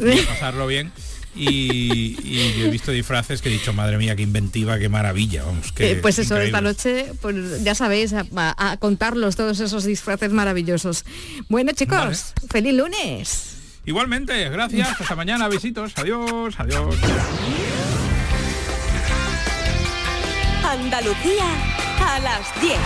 y pasarlo bien. Y yo he visto disfraces que he dicho, madre mía, qué inventiva, qué maravilla, vamos. Pues eso, increíble. esta noche, pues ya sabéis, a contarlos todos esos disfraces maravillosos. Bueno, chicos, Vale. ¡feliz lunes! Igualmente, gracias, hasta mañana, besitos, adiós, adiós. Andalucía a las 10.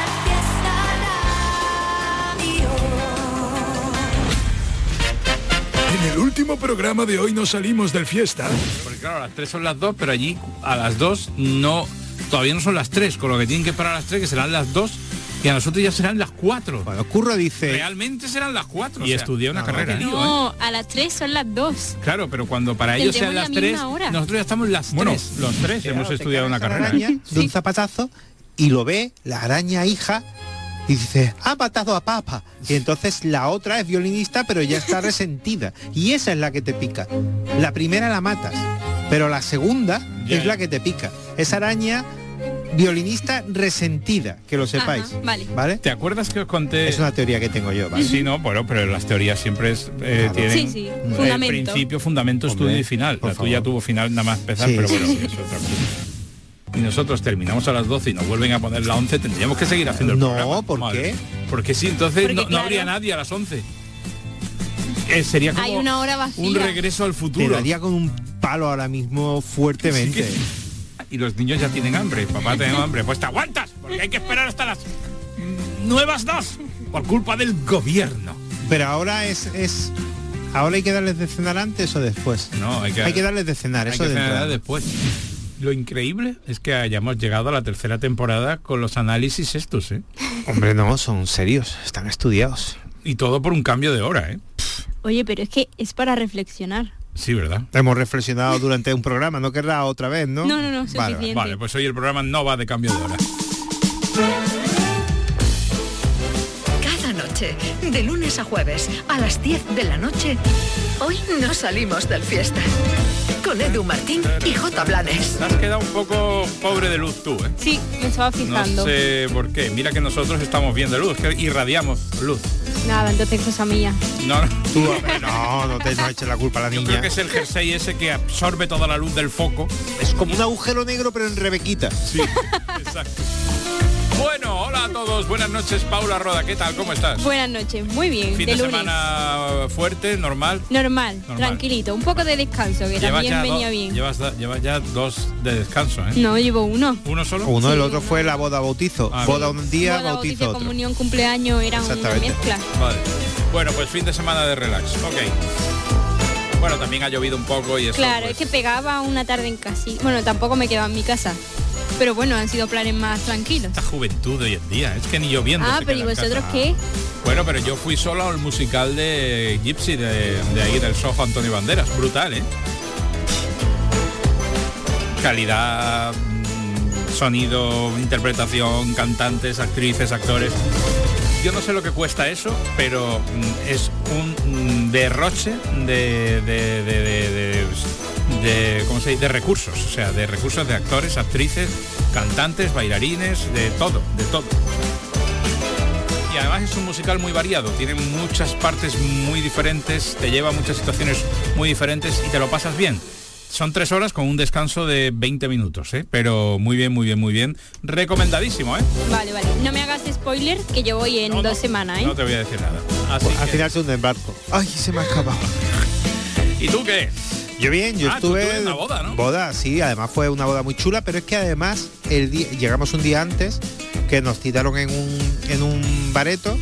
En el último programa de hoy nos salimos del fiesta. Porque claro, a las 3 son las 2, pero allí a las 2 todavía no son las 3, con lo que tienen que parar a las 3, que serán las 2, y a nosotros ya serán las 4. Bueno, Curro dice... Realmente serán las 4. Y estudié una carrera. No, a las 3 son las 2. Claro, pero cuando para ellos sean las 3, nosotros ya estamos las 3. Bueno, los 3 hemos estudiado una carrera. Araña, de un zapatazo, y lo ve la araña hija y dice, ha matado a papá. Y entonces la otra es violinista, pero ya está resentida. Y esa es la que te pica. La primera la matas, pero la segunda es la que te pica. Esa araña violinista resentida, que lo sepáis. Ajá, vale. ¿Te acuerdas que os conté? Es una teoría que tengo yo, ¿vale? Sí, no, bueno, pero las teorías siempre tienen principio, fundamento, estudio y final. La tuya tuvo final nada más empezar, pero bueno, es otra cosa. Y nosotros terminamos a las 12 y nos vuelven a poner la 11, tendríamos que seguir haciendo el programa. No, ¿por qué? Porque sí, entonces Porque, no claro, habría nadie a las 11. Sería como hay una hora vacía. un regreso al futuro. Te daría con un palo ahora mismo fuertemente. Y los niños ya tienen hambre. Papá, tenemos hambre. Pues te aguantas, porque hay que esperar hasta las nuevas 2 por culpa del gobierno. Pero ahora ahora hay que darles de cenar antes o después. No, hay que darles de cenar, hay eso que de cenar entrada. después. Lo increíble es que hayamos llegado a la 3ª temporada con los análisis estos, ¿eh? Hombre, no, son serios, están estudiados. Y todo por un cambio de hora, ¿eh? Oye, pero es que es para reflexionar. Sí, ¿verdad? Hemos reflexionado durante un programa, no querrá otra vez, ¿no? No, suficiente. Vale, pues hoy el programa no va de cambio de hora. Cada noche, de lunes a jueves, a las 10 de la noche, hoy nos salimos del fiesta. Con Edu Martín y J. Blanes. Te has quedado un poco pobre de luz tú, ¿eh? Sí, me estaba fijando. No sé por qué. Mira que nosotros estamos bien de luz, que irradiamos luz. Nada, entonces cosa mía. No. Tú, no te eches la culpa a la Yo niña. creo que es el jersey ese que absorbe toda la luz del foco. Es como un agujero negro, pero en Rebequita. Sí, exacto. Bueno, hola a todos, buenas noches, Paula Roda, ¿qué tal? ¿Cómo estás? Buenas noches, muy bien. Fin de semana fuerte, normal. Normal, tranquilito, un poco de descanso, que también venía bien. Llevas ya 2 de descanso, ¿eh? No, llevo 1. ¿Uno solo? Uno, Sí, el otro fue la boda bautizo. Boda un día, boda, bautizo otro. comunión, cumpleaños, eran una mezcla. Vale. Bueno, pues fin de semana de relax, ok. Bueno, también ha llovido un poco y eso. Claro, pues, es que pegaba una tarde en casa. Bueno, tampoco me quedaba en mi casa. Pero bueno, han sido planes más tranquilos. Esta juventud de hoy en día, es que ni lloviendo. Ah, se pero ¿y queda en vosotros casa. qué? Bueno, pero yo fui solo al musical de Gypsy, de ahí del Soho Antonio Banderas. Brutal, ¿eh? Calidad, sonido, interpretación, cantantes, actrices, actores. Yo no sé lo que cuesta eso, pero es un derroche ¿cómo se dice? De recursos, o sea, de recursos de actores, actrices, cantantes, bailarines, de todo. Y además es un musical muy variado, tiene muchas partes muy diferentes, te lleva a muchas situaciones muy diferentes y te lo pasas bien. Son 3 horas con un descanso de 20 minutos, ¿eh? Pero muy bien. Recomendadísimo, ¿eh? Vale. No me hagas spoiler, que yo voy en 2 semanas, ¿eh? No te voy a decir nada. Pues, al final se hunde en barco. Ay, se me ha acabado. ¿Y tú qué? Yo bien, yo estuve en una boda, ¿no? Boda, sí, además fue una boda muy chula, pero es que además llegamos un día antes, que nos citaron en un bareto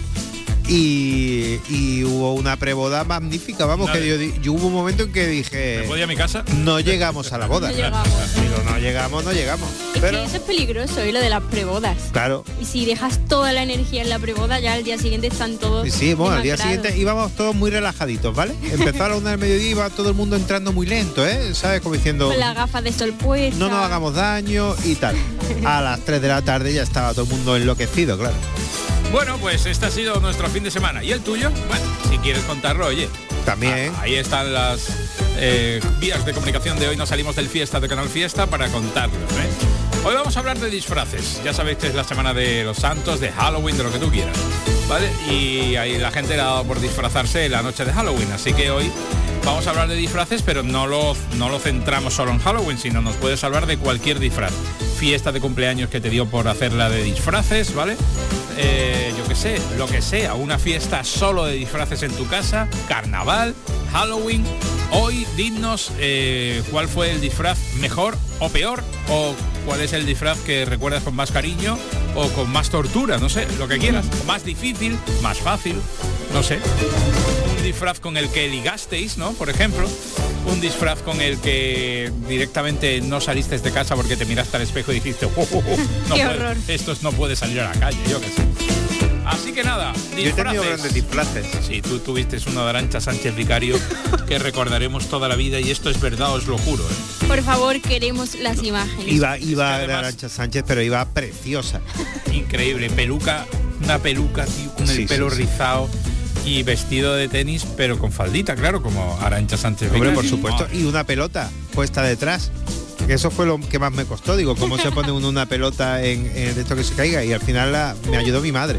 y hubo una preboda magnífica, vamos, que yo hubo un momento en que dije, ¿me voy a mi casa? No llegamos a la boda. No llegamos. Digo, no llegamos. Es pero que eso es peligroso, y lo de las prebodas. claro. Y si dejas toda la energía en la preboda, ya al día siguiente están todos Sí, bueno, al día demacrados. siguiente íbamos todos muy relajaditos, ¿vale? Empezó a la 1 del mediodía y iba todo el mundo entrando muy lento, ¿eh? ¿Sabes? Como diciendo, Con las gafas de sol puestas. no nos hagamos daño y tal. A las 3 de la tarde ya estaba todo el mundo enloquecido, claro. Bueno, pues este ha sido nuestro fin de semana. ¿Y el tuyo? Bueno, si quieres contarlo, oye. También. Ahí están las vías de comunicación de hoy. Nos salimos del Fiesta de Canal Fiesta para contarlos, ¿eh? Hoy vamos a hablar de disfraces. Ya sabéis que es la semana de los santos, de Halloween, de lo que tú quieras, ¿vale? Y ahí la gente le ha dado por disfrazarse la noche de Halloween. Así que hoy vamos a hablar de disfraces, pero no lo centramos solo en Halloween, sino nos puedes hablar de cualquier disfraz. Fiesta de cumpleaños que te dio por hacerla de disfraces, ¿vale? Yo qué sé, lo que sea, una fiesta solo de disfraces en tu casa, carnaval, Halloween. Hoy dinos cuál fue el disfraz mejor o peor, o cuál es el disfraz que recuerdas con más cariño o con más tortura, no sé, lo que quieras, más difícil, más fácil, no sé. Un disfraz con el que ligasteis, ¿no? Por ejemplo, un disfraz con el que directamente no saliste de casa porque te miraste al espejo y dijiste, no ¡qué puede, horror! esto no puede salir a la calle, yo qué sé. Así que nada, disfraces. Yo he tenido grandes disfraces. Sí, tú tuviste uno de Arantxa Sánchez Vicario que recordaremos toda la vida, y esto es verdad, os lo juro. Por favor, queremos las imágenes. Iba además- de Arantxa Sánchez, pero iba preciosa. Increíble, una peluca, tío, con el Sí, pelo sí. rizado y vestido de tenis, pero con faldita, claro, como Arantxa Sánchez Hombre, Vicario. por supuesto. Y una pelota puesta detrás. Que eso fue lo que más me costó. Digo, ¿cómo se pone uno una pelota en de esto que se caiga? Y al final me ayudó mi madre.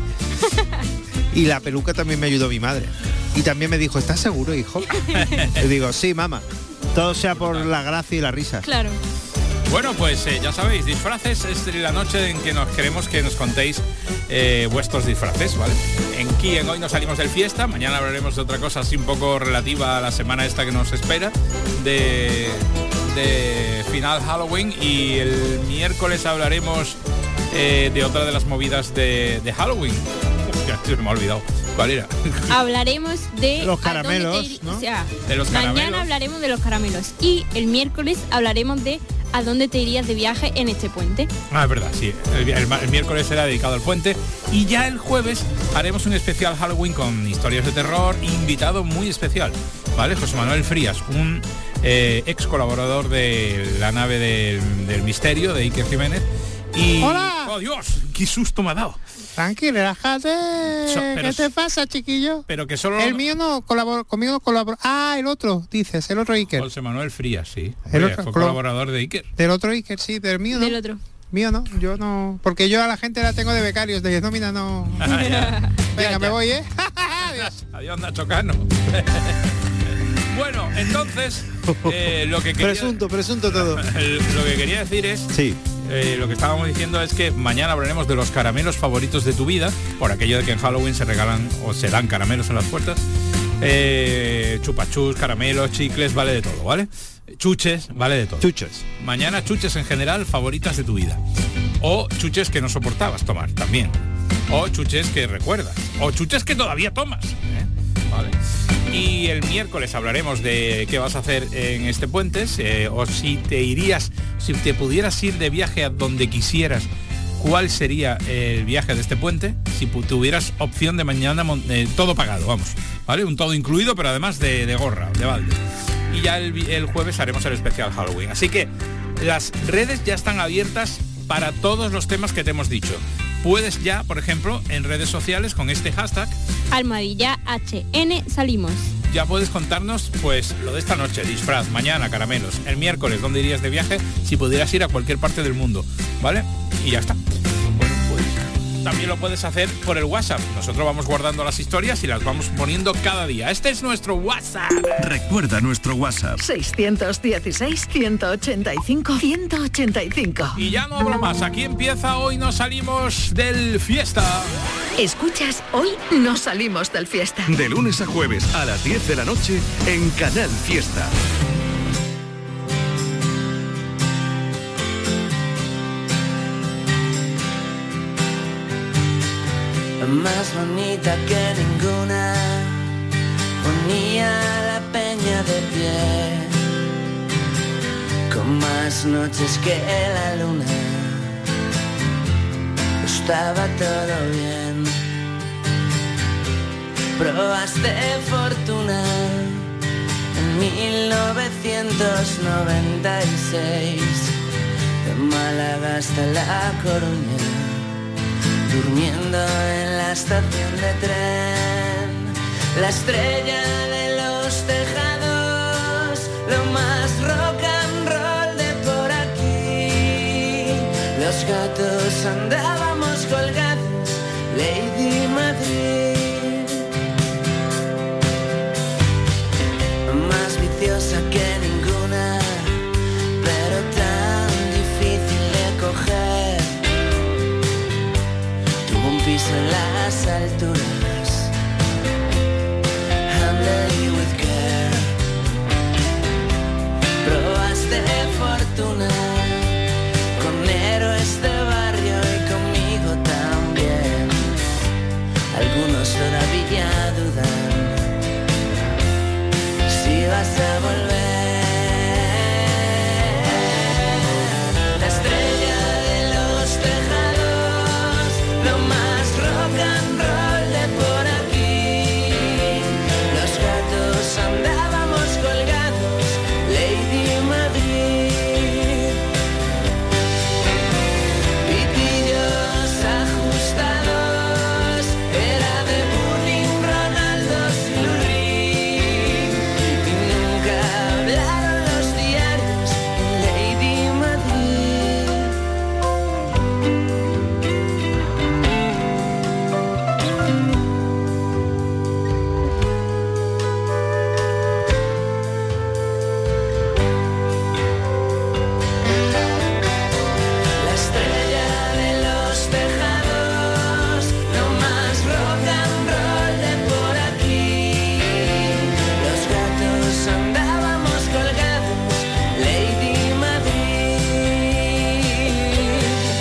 Y la peluca también me ayudó mi madre. Y también me dijo, ¿estás seguro, hijo? Y digo, sí, mamá. Todo sea por la gracia y la risa. Claro. Bueno, pues ya sabéis, disfraces es la noche en que nos queremos que nos contéis vuestros disfraces, ¿vale? En Hoy nos salimos del fiesta, mañana hablaremos de otra cosa así un poco relativa a la semana esta que nos espera, de final Halloween, y el miércoles hablaremos de otra de las movidas de Halloween. Ya se me ha olvidado. ¿Cuál era? Hablaremos de Los a dónde caramelos, ¿no? o sea, De los caramelos. mañana hablaremos de los caramelos y el miércoles hablaremos de a dónde te irías de viaje en este puente. Ah, es verdad, sí. El miércoles será dedicado al puente, y ya el jueves haremos un especial Halloween con historias de terror, invitado muy especial, ¿vale? José Manuel Frías, un ex colaborador de la nave del misterio de Iker Jiménez. Y ¡Hola! ¡oh, Dios! ¡Qué susto me ha dado! Tranquilo, relájate. Pero ¿Qué te pasa, chiquillo? Pero que solo... El mío no colaboró, conmigo no colaboró. Ah, el otro, dices, el otro Iker. José Manuel Frías, sí. El Oye, otro, fue claro. colaborador de Iker. Del otro Iker, sí, del mío no. Del otro. Mío no, yo no. Porque yo a la gente la tengo de becarios, de nómina no. Ah, ya. Venga, Ya, me ya. voy, ¿eh? Adiós. Adiós, Nacho Cano. Bueno, entonces, lo que quería... Presunto todo. Lo que quería decir es, Sí. lo que estábamos diciendo es que mañana hablaremos de los caramelos favoritos de tu vida, por aquello de que en Halloween se regalan o se dan caramelos en las puertas. Chupachus, caramelos, chicles, vale de todo, ¿vale? Chuches, vale de todo. Chuchos. Mañana chuches en general favoritas de tu vida. O chuches que no soportabas tomar también. O chuches que recuerdas. O chuches que todavía tomas. ¿Vale? Y el miércoles hablaremos de qué vas a hacer en este puente, o si te pudieras ir de viaje a donde quisieras, cuál sería el viaje de este puente, si tuvieras opción de mañana todo pagado, vamos, ¿vale? Un todo incluido, pero además de gorra, de balde. Y ya el jueves haremos el especial Halloween. Así que las redes ya están abiertas para todos los temas que te hemos dicho. Puedes ya, por ejemplo, en redes sociales con este hashtag, Almohadilla HN salimos. ya puedes contarnos pues lo de esta noche, disfraz, mañana caramelos, el miércoles dónde irías de viaje si pudieras ir a cualquier parte del mundo, ¿vale? Y ya está. Bueno, pues también lo puedes hacer por el WhatsApp. Nosotros vamos guardando las historias y las vamos poniendo cada día. Este es nuestro WhatsApp. Recuerda nuestro WhatsApp. 616-185-185. Y ya no hablo más. Aquí empieza Hoy nos salimos del fiesta. Escuchas, hoy no salimos del fiesta. De lunes a jueves a las 10 de la noche en Canal Fiesta. Más bonita que ninguna, ponía la peña de pie, con más noches que la luna, estaba todo bien. Probaste fortuna en 1996, de Málaga hasta La Coruña, durmiendo en la estación de tren, la estrella de los tejados, lo más rock and roll de por aquí. Los gatos andábamos colgados, Lady Madrid. Más de fortuna, con héroes de barrio y conmigo también. Algunos todavía dudan si vas a volver. La estrella de los tejados, lo más rock and roll de por aquí. Los gatos andábamos colgados, Lady Madrid. Pitillos ajustados, era de Burning, Ronaldo, Silurri. Y nunca hablaron los diarios en Lady Madrid. La estrella de los tejados, lo más rock and roll de por aquí. Los gatos andábamos colgados, Lady Madrid.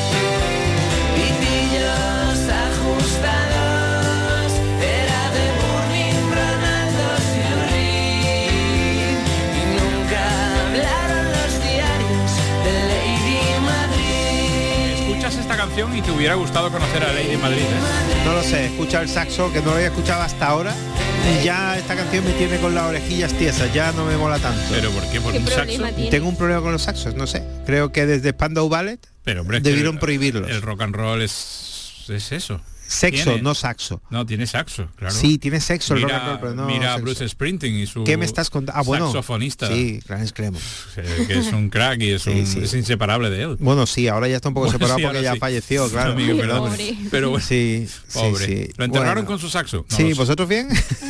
Pitillos ajustados, era de Burning, Ronaldo, Silurri. Y nunca hablaron los diarios de Lady Madrid. Escuchas esta canción y te hubiera gustado conocer a Lady Madrid, ¿eh? No lo sé, escucha el saxo, que no lo había escuchado hasta ahora, y ya esta canción me tiene con las orejillas tiesas, ya no me mola tanto. ¿Pero por qué? ¿Por ¿Qué un saxo? problema tiene? Tengo un problema con los saxos, no sé. Creo que desde Spandau Ballet Pero hombre, es que debieron prohibirlos. El rock and roll es eso. Sexo, Tiene- no saxo. No, tiene saxo, claro. Sí, tiene sexo el rock Mira, and roll, pero no mira a sexo. Bruce Springsteen y su ¿Qué me estás contando? Ah, bueno. saxofonista. Sí, Clarence Clemons. Que es un crack y es, Sí, sí. es inseparable de él. Bueno, sí, ahora ya está un poco Bueno, separado sí, porque ahora ya sí. falleció, claro. Amigo, perdón. Pobre. Pero bueno, Sí, pobre. sí, sí. ¿Lo enterraron Bueno. con su saxo? No Sí, lo sé. ¿vosotros bien?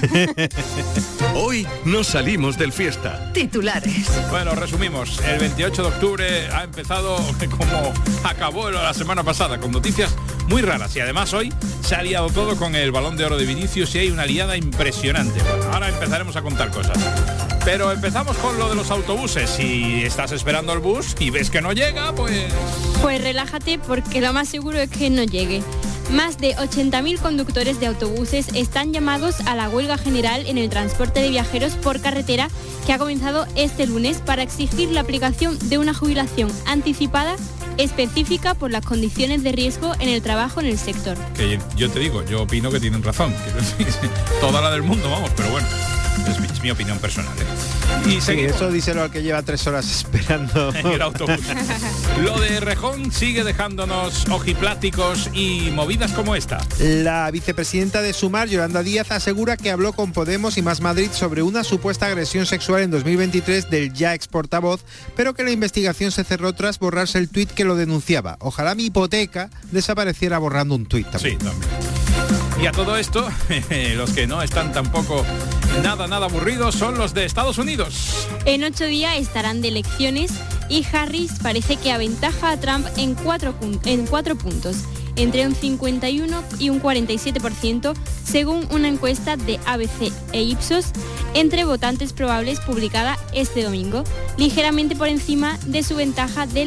Hoy nos salimos del fiesta. Titulares. Bueno, resumimos. El 28 de octubre ha empezado como acabó la semana pasada, con noticias muy raras. Y además hoy se ha liado todo con el Balón de Oro de Vinicius y hay una liada impresionante. Bueno, ahora empezaremos a contar cosas. Pero empezamos con lo de los autobuses. Si estás esperando el bus y ves que no llega, pues... Pues relájate porque lo más seguro es que no llegue. Más de 80.000 conductores de autobuses están llamados a la huelga general en el transporte de viajeros por carretera que ha comenzado este lunes para exigir la aplicación de una jubilación anticipada específica por las condiciones de riesgo en el trabajo en el sector. Que yo te digo, yo opino que tienen razón. Quiero decir, toda la del mundo, vamos, pero bueno. Es mi opinión personal, ¿eh? Y Sí, seguimos. eso díselo al que lleva 3 horas esperando. En el autobús. Lo de Rejón sigue dejándonos ojipláticos y movidas como esta. La vicepresidenta de Sumar, Yolanda Díaz, asegura que habló con Podemos y Más Madrid sobre una supuesta agresión sexual en 2023 del ya ex portavoz, pero que la investigación se cerró tras borrarse el tuit que lo denunciaba. Ojalá mi hipoteca desapareciera borrando un tuit también. Sí, también. Y a todo esto, los que no están tampoco nada aburridos son los de Estados Unidos. En 8 días estarán de elecciones y Harris parece que aventaja a Trump en 4 puntos, entre un 51 y un 47%, según una encuesta de ABC e Ipsos, entre votantes probables publicada este domingo, ligeramente por encima de su ventaja del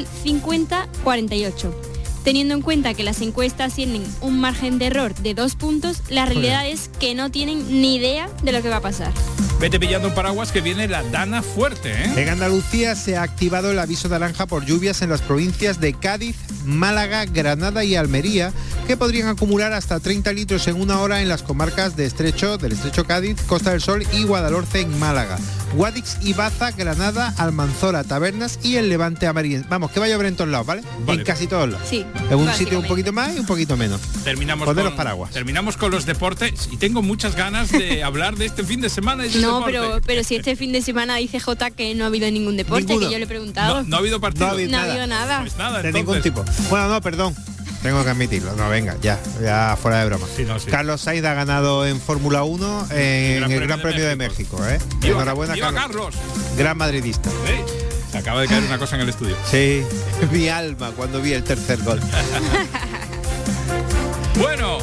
50-48. Teniendo en cuenta que las encuestas tienen un margen de error de 2 puntos, la realidad es que no tienen ni idea de lo que va a pasar. Vete pillando un paraguas que viene la dana fuerte, ¿eh? En Andalucía se ha activado el aviso naranja por lluvias en las provincias de Cádiz, Málaga, Granada y Almería, que podrían acumular hasta 30 litros en una hora en las comarcas del Estrecho Cádiz, Costa del Sol y Guadalhorce en Málaga. Guadix y Baza, Granada, Almanzora, Tabernas y el Levante Amariense. Vamos, que va a llover en todos lados, ¿vale? Vale. En casi todos lados. Sí, En un sitio un básicamente. poquito más y un poquito menos. Terminamos Poner con los paraguas. Terminamos con los deportes y tengo muchas ganas de hablar de este fin de semana y de No, deporte. pero si este fin de semana dice J que no ha habido ningún deporte, Ninguno. que yo le he preguntado. No ha habido partido. No ha habido No ha nada. habido nada. Pues nada, De entonces. ningún tipo. Bueno, no, perdón. Tengo que admitirlo. No, venga, ya fuera de broma. Sí, no, sí. Carlos Sainz ha ganado en Fórmula 1 en el Gran Premio de México. ¡Viva, Enhorabuena, viva Carlos. Carlos! Gran madridista. ¿Eh? Se acaba de caer una cosa en el estudio. Sí, mi alma cuando vi el tercer gol. Bueno,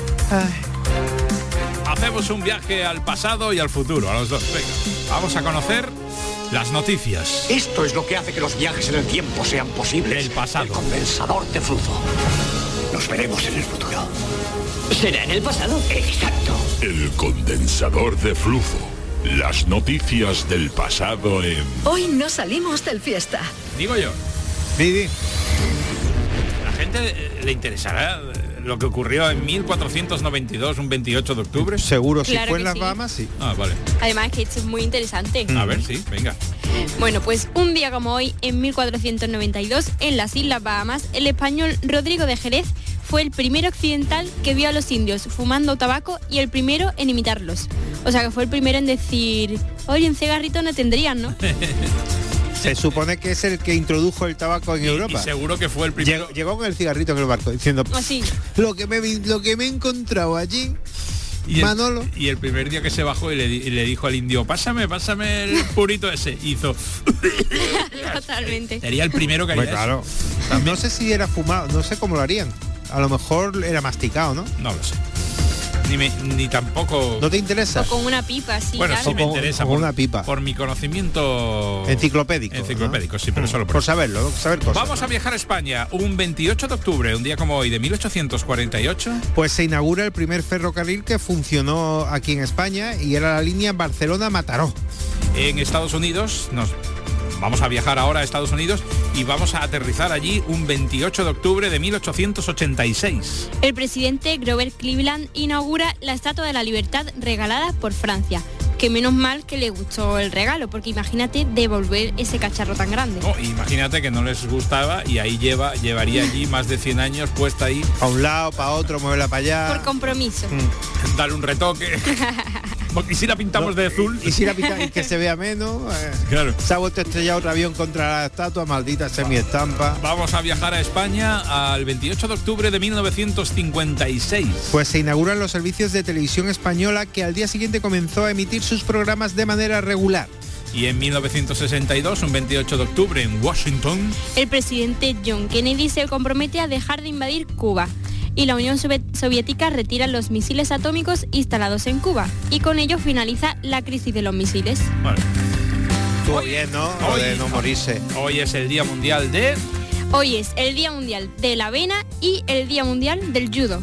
hacemos un viaje al pasado y al futuro, a los dos. Venga, vamos a conocer Las noticias. Esto es lo que hace que los viajes en el tiempo sean posibles. El pasado. El condensador de flujo. Nos veremos en el futuro. ¿Será en el pasado? Exacto. El condensador de flujo. Las noticias del pasado en... Hoy no salimos del fiesta. Digo yo. Didi. La gente le interesará lo que ocurrió en 1492, un 28 de octubre. Seguro, si Claro fue que en las sí. Bahamas, sí. Ah, vale. Además que esto es muy interesante. A ver, sí, venga. Bueno, pues un día como hoy, en 1492, en las Islas Bahamas, el español Rodrigo de Jerez fue el primer occidental que vio a los indios fumando tabaco y el primero en imitarlos. O sea, que fue el primero en decir, oye, un cigarrito no tendrían, ¿no? Se supone que es el que introdujo el tabaco en Europa. Y seguro que fue el primero. Llegó con el cigarrito en el barco diciendo, Así. lo que me he encontrado allí, Y Manolo. y el primer día que se bajó y le dijo al indio, pásame el purito ese. Hizo... Totalmente. Sería el primero que haría Pues claro. eso. No sé si era fumado, no sé cómo lo harían. A lo mejor era masticado, ¿no? No lo sé. Ni tampoco... ¿No te interesa? O con una pipa, sí. Bueno, claro. sí me interesa. Con una pipa. Por mi conocimiento... Enciclopédico. Enciclopédico, sí, pero solo por saberlo, ¿no? Saber cosas. Vamos a viajar a España. Un 28 de octubre, un día como hoy, de 1848. Pues se inaugura el primer ferrocarril que funcionó aquí en España y era la línea Barcelona-Mataró. En Estados Unidos, vamos a viajar ahora a Estados Unidos y vamos a aterrizar allí un 28 de octubre de 1886. El presidente Grover Cleveland inaugura la Estatua de la Libertad regalada por Francia. Que menos mal que le gustó el regalo, porque imagínate devolver ese cacharro tan grande. No, imagínate que no les gustaba y ahí llevaría allí más de 100 años puesta ahí. A un lado, para otro, moverla para allá. Por compromiso. Darle un retoque. ¿Y si la pintamos de azul? Y si la pintamos y que se vea menos. Claro. Se ha vuelto a estrellar otro avión contra la estatua, maldita semiestampa. Vamos a viajar a España al 28 de octubre de 1956. Pues se inauguran los servicios de televisión española, que al día siguiente comenzó a emitir sus programas de manera regular. Y en 1962, un 28 de octubre, en Washington, El presidente John Kennedy se compromete a dejar de invadir Cuba. Y la Unión Soviética retira los misiles atómicos instalados en Cuba. Y con ello finaliza la crisis de los misiles. Bueno, Estuvo bien, ¿no? Lo de no morirse. Hoy es el Día Mundial de... Hoy es el Día Mundial de la Avena y el Día Mundial del Judo.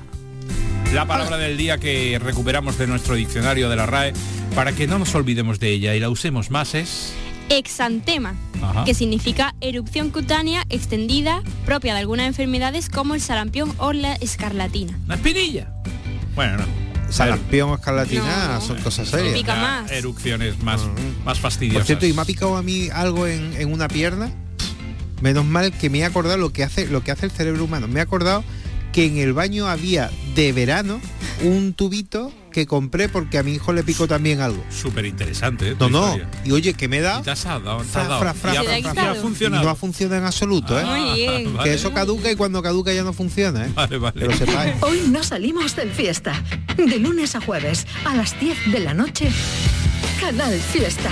La palabra del día que recuperamos de nuestro diccionario de la RAE para que no nos olvidemos de ella y la usemos más es... Exantema, Ajá. que significa erupción cutánea extendida propia de algunas enfermedades como el sarampión o la escarlatina. ¿Una espinilla? Bueno, no. Sarampión o escarlatina No. son cosas Pica serias. más. Erupciones más Por fastidiosas. cierto, y me ha picado a mí algo en una pierna. Menos mal que me he acordado lo que hace el cerebro humano. Me he acordado que en el baño había de verano un tubito que compré porque a mi hijo le picó también algo. Súper interesante, ¿eh? No, tu no. historia. Y oye, que me da. Y te has dado, Fra, fra, fra, Y ha- fra, y fra. ha funcionado. No ha funcionado en absoluto, ¿eh? Muy bien. Vale. Que eso caduca y cuando caduca ya no funciona, ¿eh? Vale, vale. Que lo sepáis. Hoy no salimos del fiesta. De lunes a jueves, a las 10 de la noche, Canal Fiesta.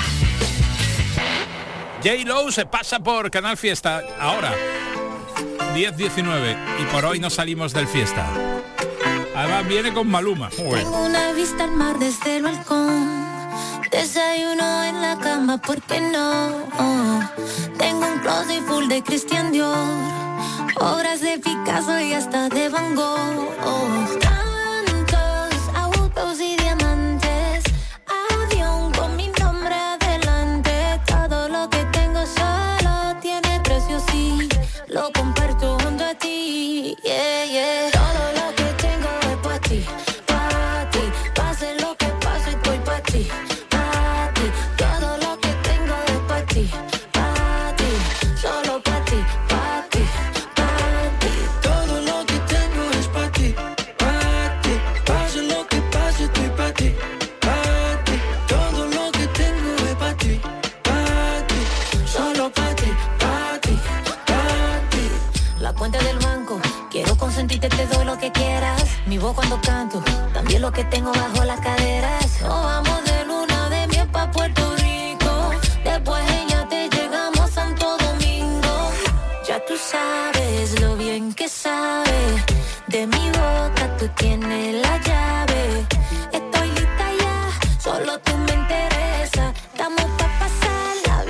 J-Lo se pasa por Canal Fiesta ahora 10:19 y por hoy no salimos del fiesta. Además viene con Maluma. Bueno. Tengo una vista al mar desde el balcón. Desayuno en la cama, ¿por qué no? Tengo un closet full de Christian Dior, obras de Picasso y hasta de Van Gogh. Tantos autos y diamantes, avión con mi nombre adelante. Todo lo que tengo solo tiene precio, sí. Lo comparto junto a ti, yeah, yeah. Todo lo que tengo es para ti, para ti. Pase lo que pase, estoy para ti, para ti. Todo lo que tengo es para ti, para ti. Solo para ti, para ti, para ti. Todo lo que tengo es para ti, para ti. Pase lo que pase, estoy para ti, para ti. Todo lo que tengo es para ti, para ti. Solo para ti, para ti, para ti. La cuenta del banco, quiero consentirte, te doy lo que quieras. Mi voz cuando canto, también lo que tengo bajo las caderas. Nos vamos de luna de miel pa' Puerto Rico. Después ella te llegamos a Santo Domingo. Ya tú sabes lo bien que sabe. De mi boca tú tienes la llave. Estoy lista ya, solo tú me interesa. Estamos pa' pasarla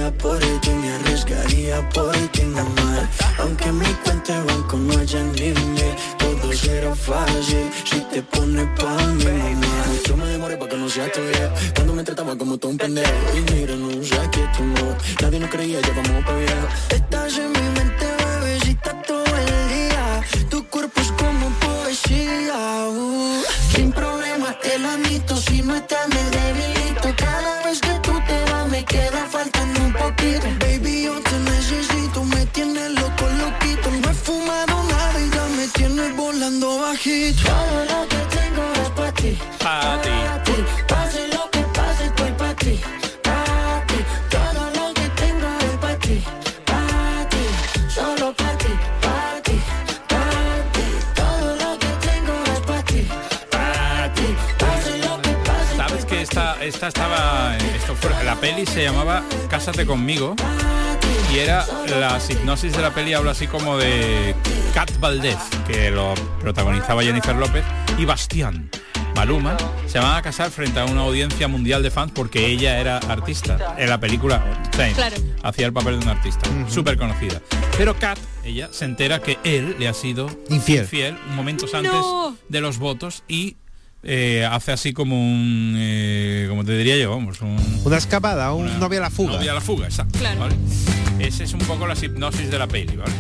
haría por ti, me arriesgaría por ti, mamá. Aunque mi cuenta de banco no haya ni dinero, todo será fácil si te pones pa' mí, mamá. Mucho me demoré para que no sea tu viejo, cuando me trataba como todo un pendejo. Y mira, no sé que tú no, nadie nos creía, ya vamos pa' viejo. Estás en mi mente, bebecita, todo el día. Tu cuerpo es como poesía, sin problema te lo admito, si no estás me debilito. Cada vez que tú te vas me queda faltando un poquito. Baby, yo te necesito, me tienes loco, loquito. No he fumado nada y ya me tienes volando bajito. Todo lo que tengo es pa' ti, Pa' ti. Pase lo que pase, estoy pa' ti, pa' ti. Todo lo que tengo es pa' ti, pa' ti. Solo pa' ti, pa' ti, pa' ti. Todo lo que tengo es pa' ti, pa' ti. Pase lo que pase. ¿Sabes que esta estaba... la peli se llamaba Cásate conmigo y era la hipnosis de la peli, habla así como de Kat Valdez, que lo protagonizaba Jennifer López, y Bastián, Maluma, se van a casar frente a una audiencia mundial de fans porque ella era artista en la película Fame, Claro. hacía el papel de una artista súper conocida, pero Kat, ella se entera que él le ha sido Infiel. momentos antes No. de los votos y hace así como un como te diría yo, vamos, Una escapada, un novia a la fuga. novia a la fuga, exacto. Claro. ¿Vale? Ese es un poco la hipnosis de la peli, ¿vale?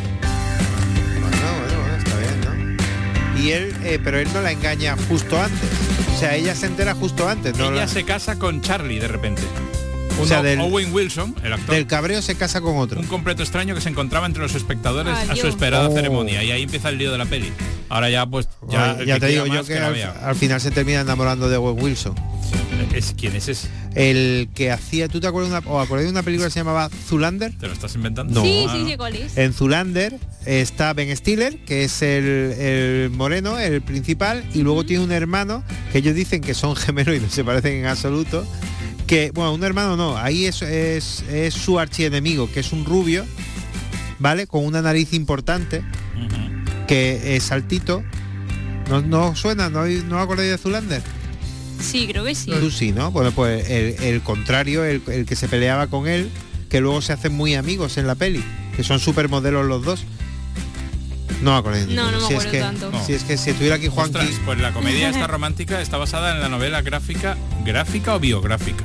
Bueno, está bien, ¿no? Y él, pero él no la engaña justo antes. O sea, ella se entera justo antes, ¿no? Ella se casa con Charlie de repente. O sea, del- Owen Wilson, el actor, Del cabreo se casa con otro. un completo extraño que se encontraba entre los espectadores a su Adiós. esperada Oh. ceremonia, y ahí empieza el lío de la peli. Ahora ya pues ya, Ay, el ya que te quiera digo yo más, que la vea. al final se termina enamorando de Owen Wilson. ¿Quién es ese? El que hacía, ¿tú te acuerdas de una película que se llamaba Zoolander? ¿Te lo estás inventando? No. Sí, Ah, sí, ¿no? sí, ¿cuál es? En Zoolander está Ben Stiller, que es el moreno, el principal, y luego tiene un hermano que ellos dicen que son gemelos y no se parecen en absoluto. Que, bueno, un hermano no, ahí es su archienemigo, que es un rubio, ¿vale? Con una nariz importante, Ujú. que es altito. ¿No suena? ¿No acordáis de Zoolander? Sí, creo que sí. Tú sí, ¿no? Bueno, pues el contrario, el que se peleaba con él, que luego se hacen muy amigos en la peli, que son supermodelos los dos. No me acuerdo. de No, ninguno. no me Si es acuerdo que- tanto. No. Si es que si estuviera aquí Juanqui, Ostras, pues la comedia esta romántica está basada en la novela gráfica o biográfica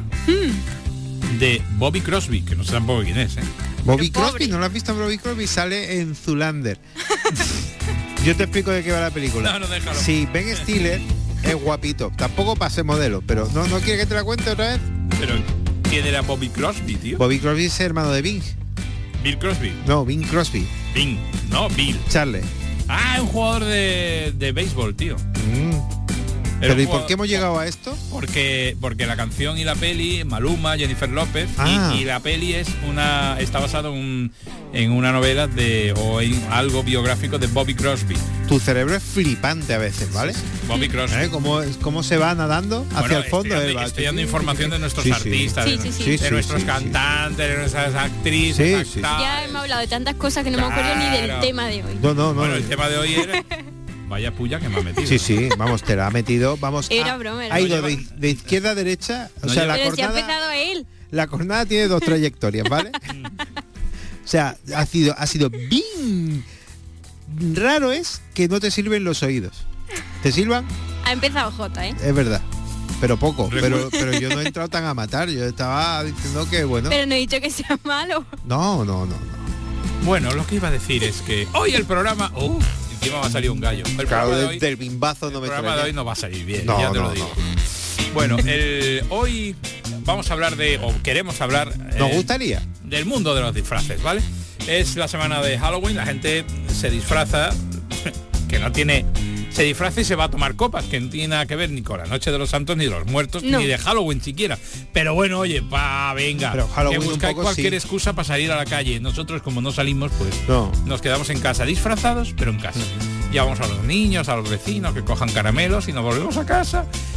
de Bobby Crosby, que no sé tampoco quién es, ¿eh? Bobby Pero Crosby, pobre. ¿no lo has visto? Bobby Crosby sale en Zoolander. Yo te explico de qué va la película. No, déjalo. Sí, Ben Stiller es guapito. Tampoco para ser modelo, pero no quiere que te la cuente otra vez. Pero ¿quién era Bobby Crosby, tío? Bobby Crosby es hermano de Bing. Bill Crosby. No, Bing Crosby. Bing, no, Bill. Charlie. Ah, un jugador de béisbol, tío. Era Pero un ¿y por jugador- qué hemos llegado a esto? Porque la canción y la peli, Maluma, Jennifer López, Ah. y la peli está basado en una novela o en algo biográfico de Bobby Crosby. Tu cerebro es flipante a veces, ¿vale? Bobby Crosby. ¿Eh? ¿Cómo se va nadando hacia Bueno, el fondo? estoy dando información de nuestros Sí, sí. artistas, Sí, de, sí, sí. Sí, de sí, nuestros sí, cantantes, de nuestras actrices, Sí, sí. actores. Ya hemos hablado de tantas cosas que no me acuerdo ni del Claro. tema de hoy. No. Bueno, el tema de hoy era... Vaya puya que me ha metido. Sí, vamos, te la ha metido, vamos. Era broma, era Ha ido broma. de izquierda a derecha, o No sea, lleva- la Pero si ha cornada, empezado él. la cornada tiene dos trayectorias, ¿vale? O sea, ha sido bien raro es que no te sirven los oídos. ¿Te sirvan? Ha empezado Jota, ¿eh? Es verdad. Pero poco, Recuerdo- pero yo no he entrado tan a matar, yo estaba diciendo que bueno. Pero no he dicho que sea malo. No. Bueno, lo que iba a decir es que hoy el programa... encima va a salir un gallo. El Claro, programa de hoy, del bimbazo no me el programa de hoy extraña. no va a salir bien, No, ya te no, lo digo. Bueno, hoy vamos a hablar queremos hablar... Nos gustaría. del mundo de los disfraces, ¿vale? Es la semana de Halloween, la gente se disfraza, que no tiene... Se disfraza y se va a tomar copas, que no tiene nada que ver ni con la Noche de los Santos, ni de los Muertos, No. ni de Halloween siquiera. Pero bueno, oye, venga, Pero Halloween que un buscáis poco cualquier sí. excusa para salir a la calle. Nosotros, como no salimos, pues No. nos quedamos en casa disfrazados, pero en casa. Llevamos a los niños, a los vecinos que cojan caramelos y nos volvemos a casa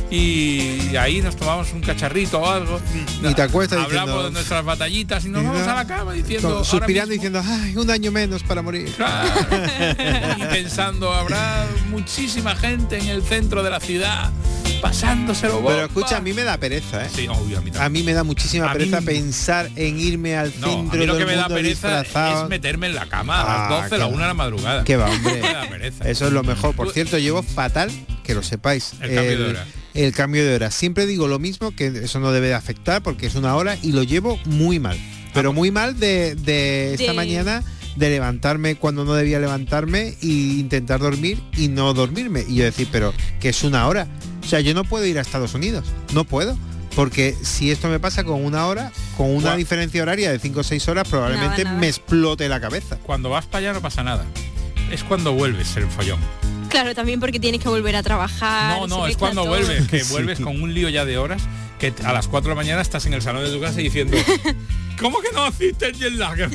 y ahí nos tomamos un cacharrito o algo. Y te acuestas hablamos diciendo, de nuestras batallitas y nos vamos a la cama diciendo, suspirando diciendo, ay, un año menos para morir. Claro. Y pensando, habrá muchísima gente en el centro de la ciudad pasándoselo bomba. Pero escucha, a mí me da pereza, ¿eh? Sí, obvio, a mí me da muchísima pereza pensar en irme al centro. A mí lo del que me da mundo pereza disfrazado. es meterme en la cama a las 12, la 1 de la madrugada. Qué va, hombre. Me da pereza. Eso es lo mejor. Por cierto, llevo fatal, que lo sepáis, El cambio de hora. El cambio de hora. Siempre digo lo mismo, que eso no debe de afectar porque es una hora y lo llevo muy mal. Pero muy mal de esta mañana, de levantarme cuando no debía levantarme e intentar dormir y no dormirme. Y yo decir, pero que es una hora. O sea, yo no puedo ir a Estados Unidos. No puedo. Porque si esto me pasa con una hora, con una diferencia horaria de 5 o 6 horas, probablemente Nada. me explote la cabeza. Cuando vas para allá no pasa nada. Es cuando vuelves el follón. Claro, también porque tienes que volver a trabajar. No, se es mezcla cuando todo. vuelves, que vuelves con un lío ya de horas, que a las 4 de la mañana estás en el salón de tu casa diciendo, ¿cómo que no hiciste el jet lag?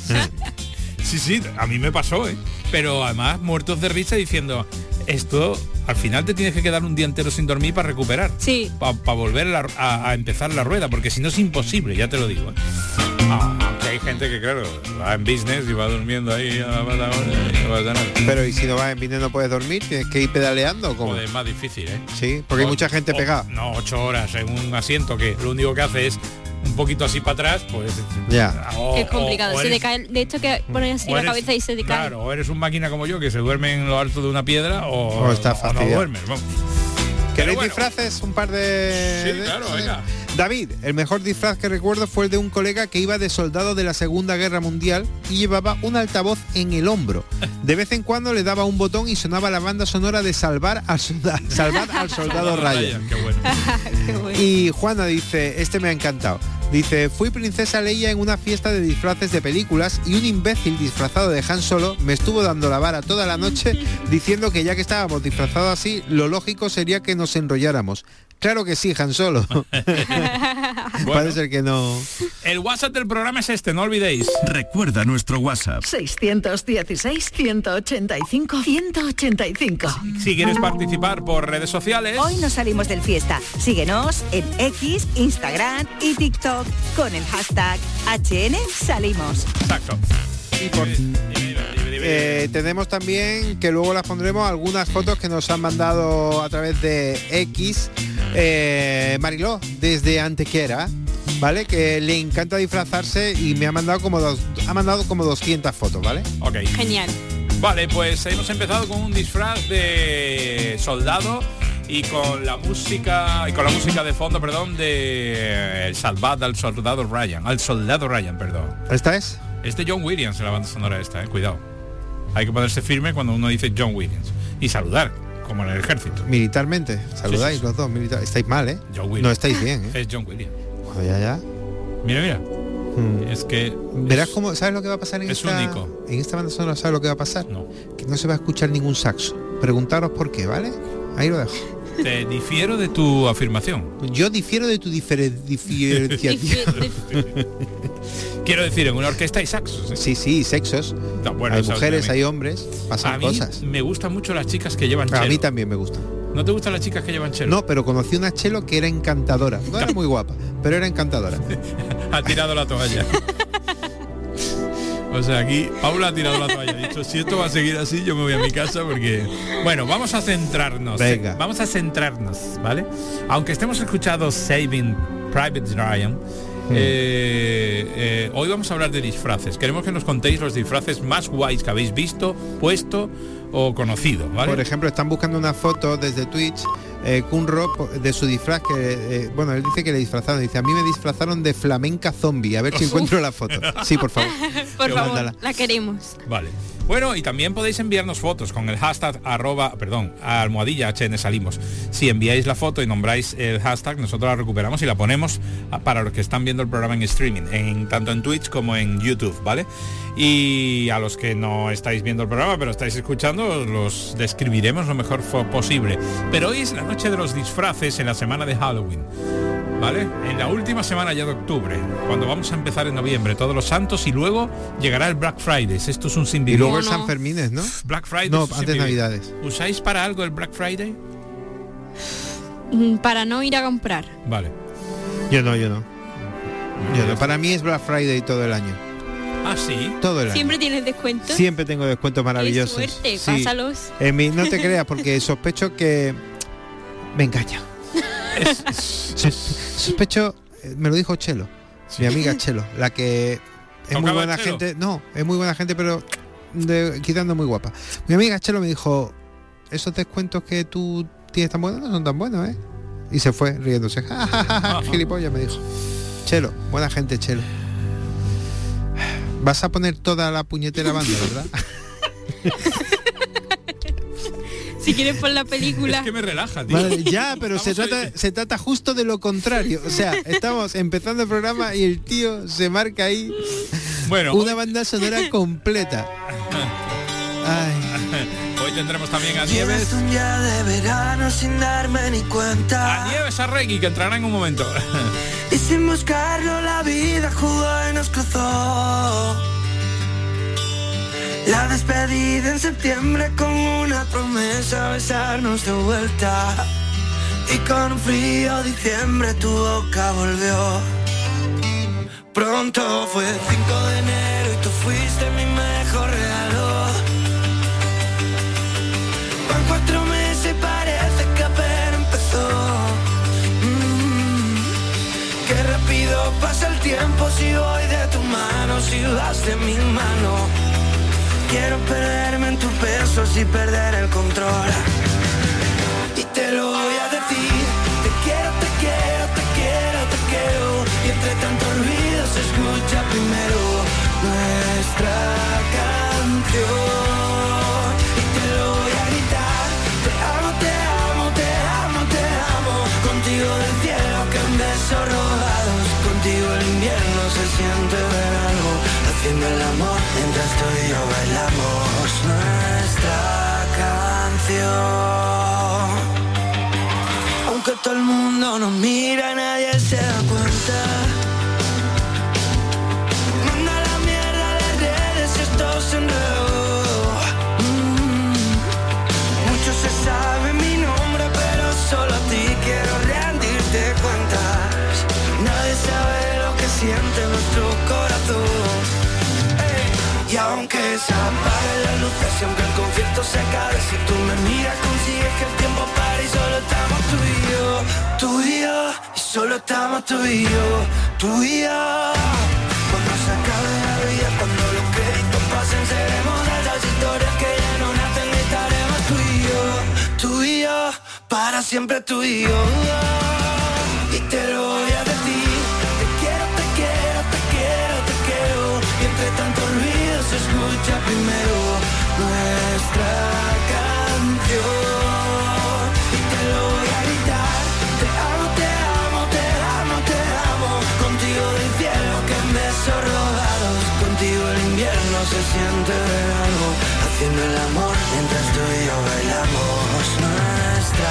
Sí, a mí me pasó, ¿eh? Pero además muertos de risa diciendo, esto al final te tienes que quedar un día entero sin dormir para recuperar. Sí. Para volver a empezar la rueda, porque si no es imposible, ya te lo digo. Aunque hay gente que, claro, va en business y va durmiendo ahí a la hora y no pasa nada. Pero y si no vas en business no puedes dormir, tienes que ir pedaleando, ¿o cómo? Joder, es más difícil, ¿eh? Sí, porque hay mucha gente pegada. No, 8 horas en un asiento que lo único que hace es un poquito así para atrás, pues ya. Es complicado, se te cae, de hecho que pones así la cabeza y se te cae. Claro, o eres un máquina como yo que se duerme en lo alto de una piedra o está no fastidiado. duermes, vamos. ¿Queréis disfraces? Un par de... Sí, claro, venga. David, el mejor disfraz que recuerdo fue el de un colega que iba de soldado de la Segunda Guerra Mundial y llevaba un altavoz en el hombro. De vez en cuando le daba un botón y sonaba la banda sonora de Salvar al Soldado Ryan. Qué bueno. Qué bueno. Y Juana dice, este me ha encantado. Dice, fui princesa Leia en una fiesta de disfraces de películas y un imbécil disfrazado de Han Solo me estuvo dando la vara toda la noche diciendo que ya que estábamos disfrazados así, lo lógico sería que nos enrolláramos. Claro que sí, Han Solo. Bueno, puede ser que no. El WhatsApp del programa es este, no olvidéis. Recuerda nuestro WhatsApp. 616-185-185. Si quieres participar por redes sociales. Hoy nos salimos del fiesta. Síguenos en X, Instagram y TikTok con el hashtag HNSalimos. Exacto. Y tenemos también, que luego las pondremos, algunas fotos que nos han mandado a través de X, Mariló, desde Antequera, ¿vale? Que le encanta disfrazarse y me ha mandado como 200 fotos, ¿vale? Ok. Genial. Vale, pues hemos empezado con un disfraz de soldado y con la música de fondo, perdón, de El Salvat al Soldado Ryan, perdón. ¿Esta es? Es de John Williams, la banda sonora esta, cuidado. Hay que ponerse firme cuando uno dice John Williams y saludar, como en el ejército. Militarmente, saludáis Sí, sí. los dos militares. Estáis mal, ¿eh? John Williams. No estáis bien, ¿eh? Es John Williams. Bueno, ya. Mira. Es que verás cómo, ¿sabes lo que va a pasar en es esta único. En esta banda sonora? ¿Sabes lo que va a pasar? No. Que no se va a escuchar ningún saxo. Preguntaros por qué, ¿vale? Ahí lo dejo. Te difiero de tu afirmación. Yo difiero de tu diferenciación. Quiero decir, en una orquesta hay saxos, ¿eh? Sí, sexos. No, bueno, hay eso mujeres, también. hay hombres, pasan A mí cosas. me gustan mucho las chicas que llevan A chelo. mí también me gusta. ¿No te gustan las chicas que llevan chelo? No, pero conocí una chelo que era encantadora. No era muy guapa, pero era encantadora. Ha tirado la toalla. O sea, aquí Paula ha tirado la toalla. Ha dicho, si esto va a seguir así, yo me voy a mi casa porque... Bueno, vamos a centrarnos. Venga. Vamos a centrarnos, ¿vale? Aunque estemos escuchando Saving Private Ryan, hoy vamos a hablar de disfraces. Queremos que nos contéis los disfraces más guays que habéis visto, puesto o conocido, ¿vale? Por ejemplo, están buscando una foto desde Twitch, Kunro, de su disfraz que, bueno, él dice que le disfrazaron. Dice, a mí me disfrazaron de flamenca zombie. A ver si encuentro la foto. Sí, por favor. Por favor, Mándala. la queremos. Vale. Bueno, y también podéis enviarnos fotos con el hashtag almohadilla HN Salimos. Si enviáis la foto y nombráis el hashtag, nosotros la recuperamos y la ponemos para los que están viendo el programa en streaming, tanto en Twitch como en YouTube, ¿vale? Y a los que no estáis viendo el programa, pero estáis escuchando, los describiremos lo mejor posible. Pero hoy es la noche de los disfraces en la semana de Halloween, ¿vale? En la última semana ya de octubre, cuando vamos a empezar en noviembre, Todos los Santos, y luego llegará el Black Friday. Esto es un sin Y vivir. luego el San Fermines, ¿no? Black Friday. No, es un antes sin vivir. Navidades. ¿Usáis para algo el Black Friday? para no ir a comprar. Vale. Yo no. Para mí es Black Friday todo el año. Ah, sí. Todo el año. ¿Siempre tienes descuentos? Siempre tengo descuentos maravillosos. Qué suerte, Sí. pásalos. No te creas, porque sospecho que me engaña. Sospecho, me lo dijo Chelo, mi amiga Chelo, la que es muy buena gente. No, es muy buena gente, pero quizás no muy guapa. Mi amiga Chelo me dijo, esos descuentos que tú tienes tan buenos no son tan buenos, ¿eh? Y se fue riéndose. Ja, ja, ja, ja, gilipollas, me dijo. Chelo, buena gente, Chelo. Vas a poner toda la puñetera banda, ¿verdad? Si quieres por la película. Es que me relaja, tío. Vale, ya, pero se trata justo de lo contrario. O sea, estamos empezando el programa y el tío se marca ahí una banda sonora completa. Ay. Hoy tendremos también a Nieves. Un día de verano sin darme ni cuenta. A Nieves Arregui, que entrará en un momento. Y sin buscarlo la vida jugó y nos cruzó. La despedida en septiembre con una promesa, besarnos de vuelta. Y con un frío diciembre tu boca volvió. Pronto fue 5 de enero y tú fuiste mi mejor regalo. Van 4 meses y parece que apenas empezó. Qué rápido pasa el tiempo si voy de tu mano, si vas de mi mano. Quiero perderme en tus besos y perder el control. Y te lo voy a decir. Te quiero, te quiero, te quiero, te quiero. Y entre tanto olvido se escucha primero nuestra canción. Y te lo voy a gritar. Te amo, te amo, te amo, te amo. Contigo del cielo que en besos robados. Contigo el invierno se siente verano. Haciendo el amor mientras tú y yo bailamos nuestra canción. Aunque todo el mundo nos mira, nadie se da cuenta. Manda la mierda a las redes y esto se enredó. Mucho se sabe mi nombre, pero solo a ti quiero rendirte cuentas. Nadie sabe lo que siente nuestro corazón. Y aunque se apaguen las luces, siempre el concierto se acabe, si tú me miras consigues que el tiempo pare y solo estamos tú y yo, tú y yo, y solo estamos tú y yo, tú y yo. Cuando se acabe la vida, cuando los créditos pasen, seremos de esas historias que ya no nacen y estaremos tú y yo, para siempre tú y yo. Y te lo voy a decir, te quiero, te quiero, te quiero, te quiero. Y entre tanto olvido se escucha primero nuestra canción. Y te lo voy a gritar. Te amo, te amo, te amo, te amo. Contigo del cielo que en besos robados. Contigo el invierno se siente verano. Haciendo el amor mientras tú y yo bailamos nuestra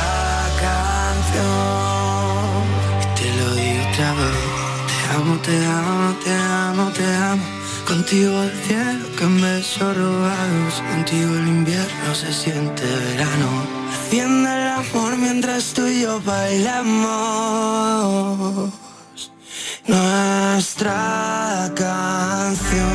canción. Y te lo digo otra vez. Te amo, te amo, te amo, te amo. Contigo el cielo que en besos robados. Contigo el invierno se siente verano. Haciendo el amor mientras tú y yo bailamos nuestra canción.